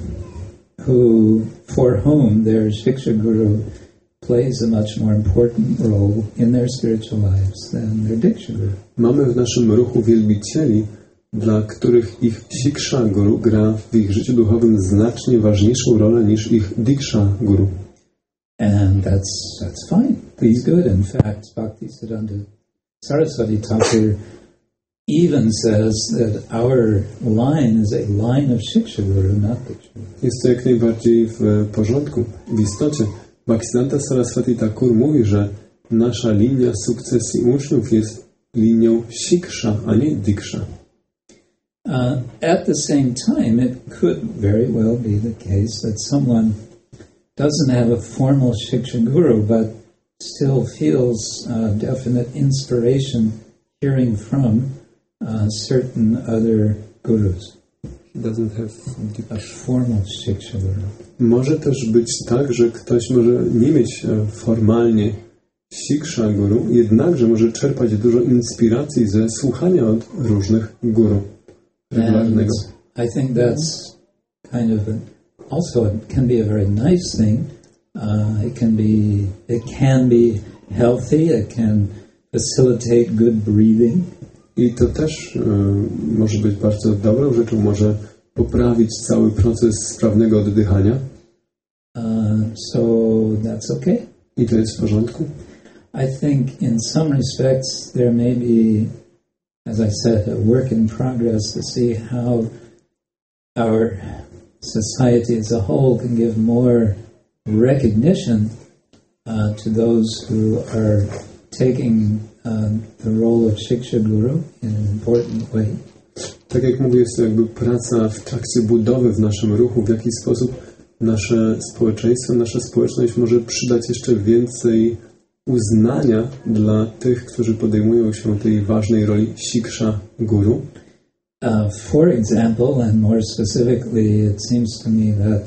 A: who, for whom their Shiksha Guru plays a much more important role in their spiritual lives than their Diksha Guru.
B: mamy w naszym ruchu wielbicieli, dla których ich Siksha Guru gra w ich życiu duchowym znacznie ważniejszą rolę niż ich Diksha Guru.
A: And that's that's fine. He's good. In fact, Bhaktisiddhanta Saraswati Thakur even says that our line is a line of Shiksha Guru, not Diksha Guru.
B: Jest to jak najbardziej w porządku. W istocie Bhaktisiddhanta Saraswati Thakur mówi, że nasza linia sukcesji uczniów jest linią Siksha, a nie Diksha.
A: Uh, at the same time, it could very well be the case that someone doesn't have a formal Shiksha Guru, but still feels uh, definite inspiration hearing from uh, certain other gurus.
B: He doesn't have
A: a formal Shiksha Guru.
B: Może też być tak, że ktoś może nie mieć e, formalnie Siksha Guru, jednakże może czerpać dużo inspiracji ze słuchania od różnych guru.
A: And I think that's kind of a, also it can be a very nice thing. Uh, it can be it can be healthy. It can facilitate good breathing.
B: I to też e, może być bardzo dobrą rzeczą. Może poprawić cały proces sprawnego oddychania.
A: Uh, so that's okay.
B: I to jest w porządku.
A: I think in some respects there may be, as I said, a work in progress to see how our society as a whole can give more recognition uh, to those who are taking uh, the role of Shiksha Guru in an important way.
B: Tak jak mówię, jest to jakby praca w trakcie budowy w naszym ruchu, w jaki sposób nasze społeczeństwo, nasza społeczność może przydać jeszcze więcej uznania dla tych, którzy podejmują się tej ważnej roli Siksha Guru.
A: Uh, for example, and more specifically, it seems to me that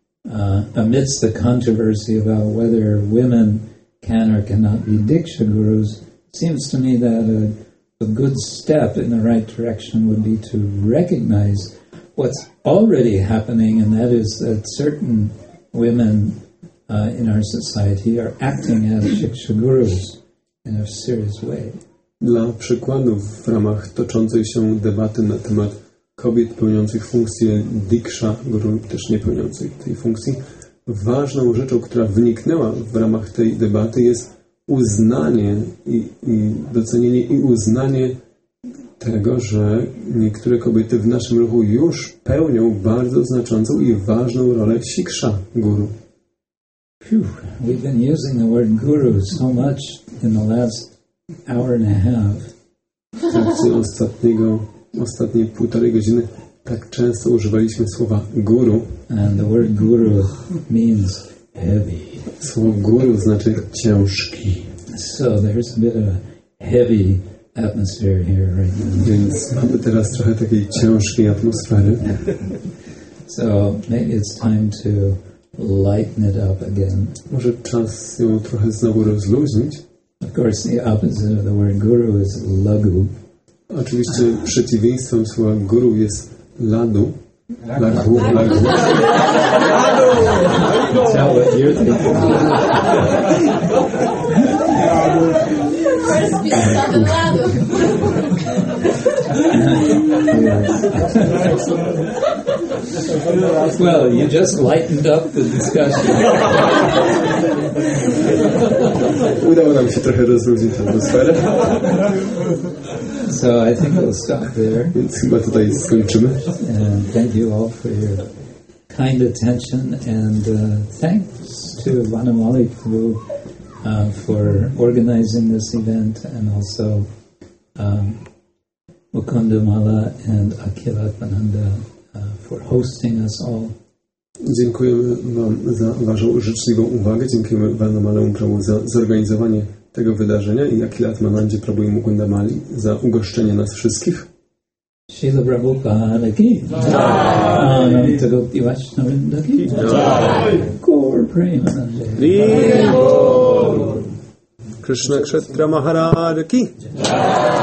A: uh, amidst the controversy about whether women can or cannot be Diksha Gurus, it seems to me that a, a good step in the right direction would be to recognize what's already happening, and that is that certain women Uh, in our society are acting as Shiksha Gurus in a serious way.
B: Dla przykładów w ramach toczącej się debaty na temat kobiet pełniących funkcję Diksha Guru lub też nie pełniących tej funkcji, ważną rzeczą, która wyniknęła w ramach tej debaty jest uznanie i, i docenienie i uznanie tego, że niektóre kobiety w naszym ruchu już pełnią bardzo znaczącą i ważną rolę Siksha Guru.
A: Phew, we've been using the word guru so much in the last hour and a half.
B: W trakcie ostatniego, ostatniej półtorej godziny tak często używaliśmy słowa guru.
A: And the word guru means heavy.
B: Słowo guru znaczy ciężki.
A: So there's a bit of a heavy atmosphere here right now.
B: Więc mamy teraz trochę takiej ciężkiej atmosfery.
A: So maybe it's time to lighten it up again.
B: Może czas ją trochę znowu rozluźnić.
A: Of course, the opposite of the word guru is lagu.
B: Oczywiście przeciwieństwem słowa guru jest ladu. Lagu, lagu.
A: Tell what you're thinking. Well, you just lightened up the discussion.
B: Udało nam się trochę rozluźnić atmosferę.
A: So I think we'll stop there.
B: Więc chyba tutaj skończymy.
A: And thank you all for your kind attention, and uh, thanks to Vanamali Prabhu uh, for organizing this event, and also um, Mukunda Mala and Akhilatmananda uh, for hosting us all.
B: Dziękujemy Wam za Waszą życzliwą uwagę. Dziękujemy Vanamalemu Prabhu za zorganizowanie tego wydarzenia i Akhilatmanandzie Prabhu i Mukunda Mali za ugoszczenie nas wszystkich.
A: Srila Prabhupada ki Ananta Gopti Vaishnavrinda ki Gaur Premanande
B: Krishna Kshetra Maharaj ki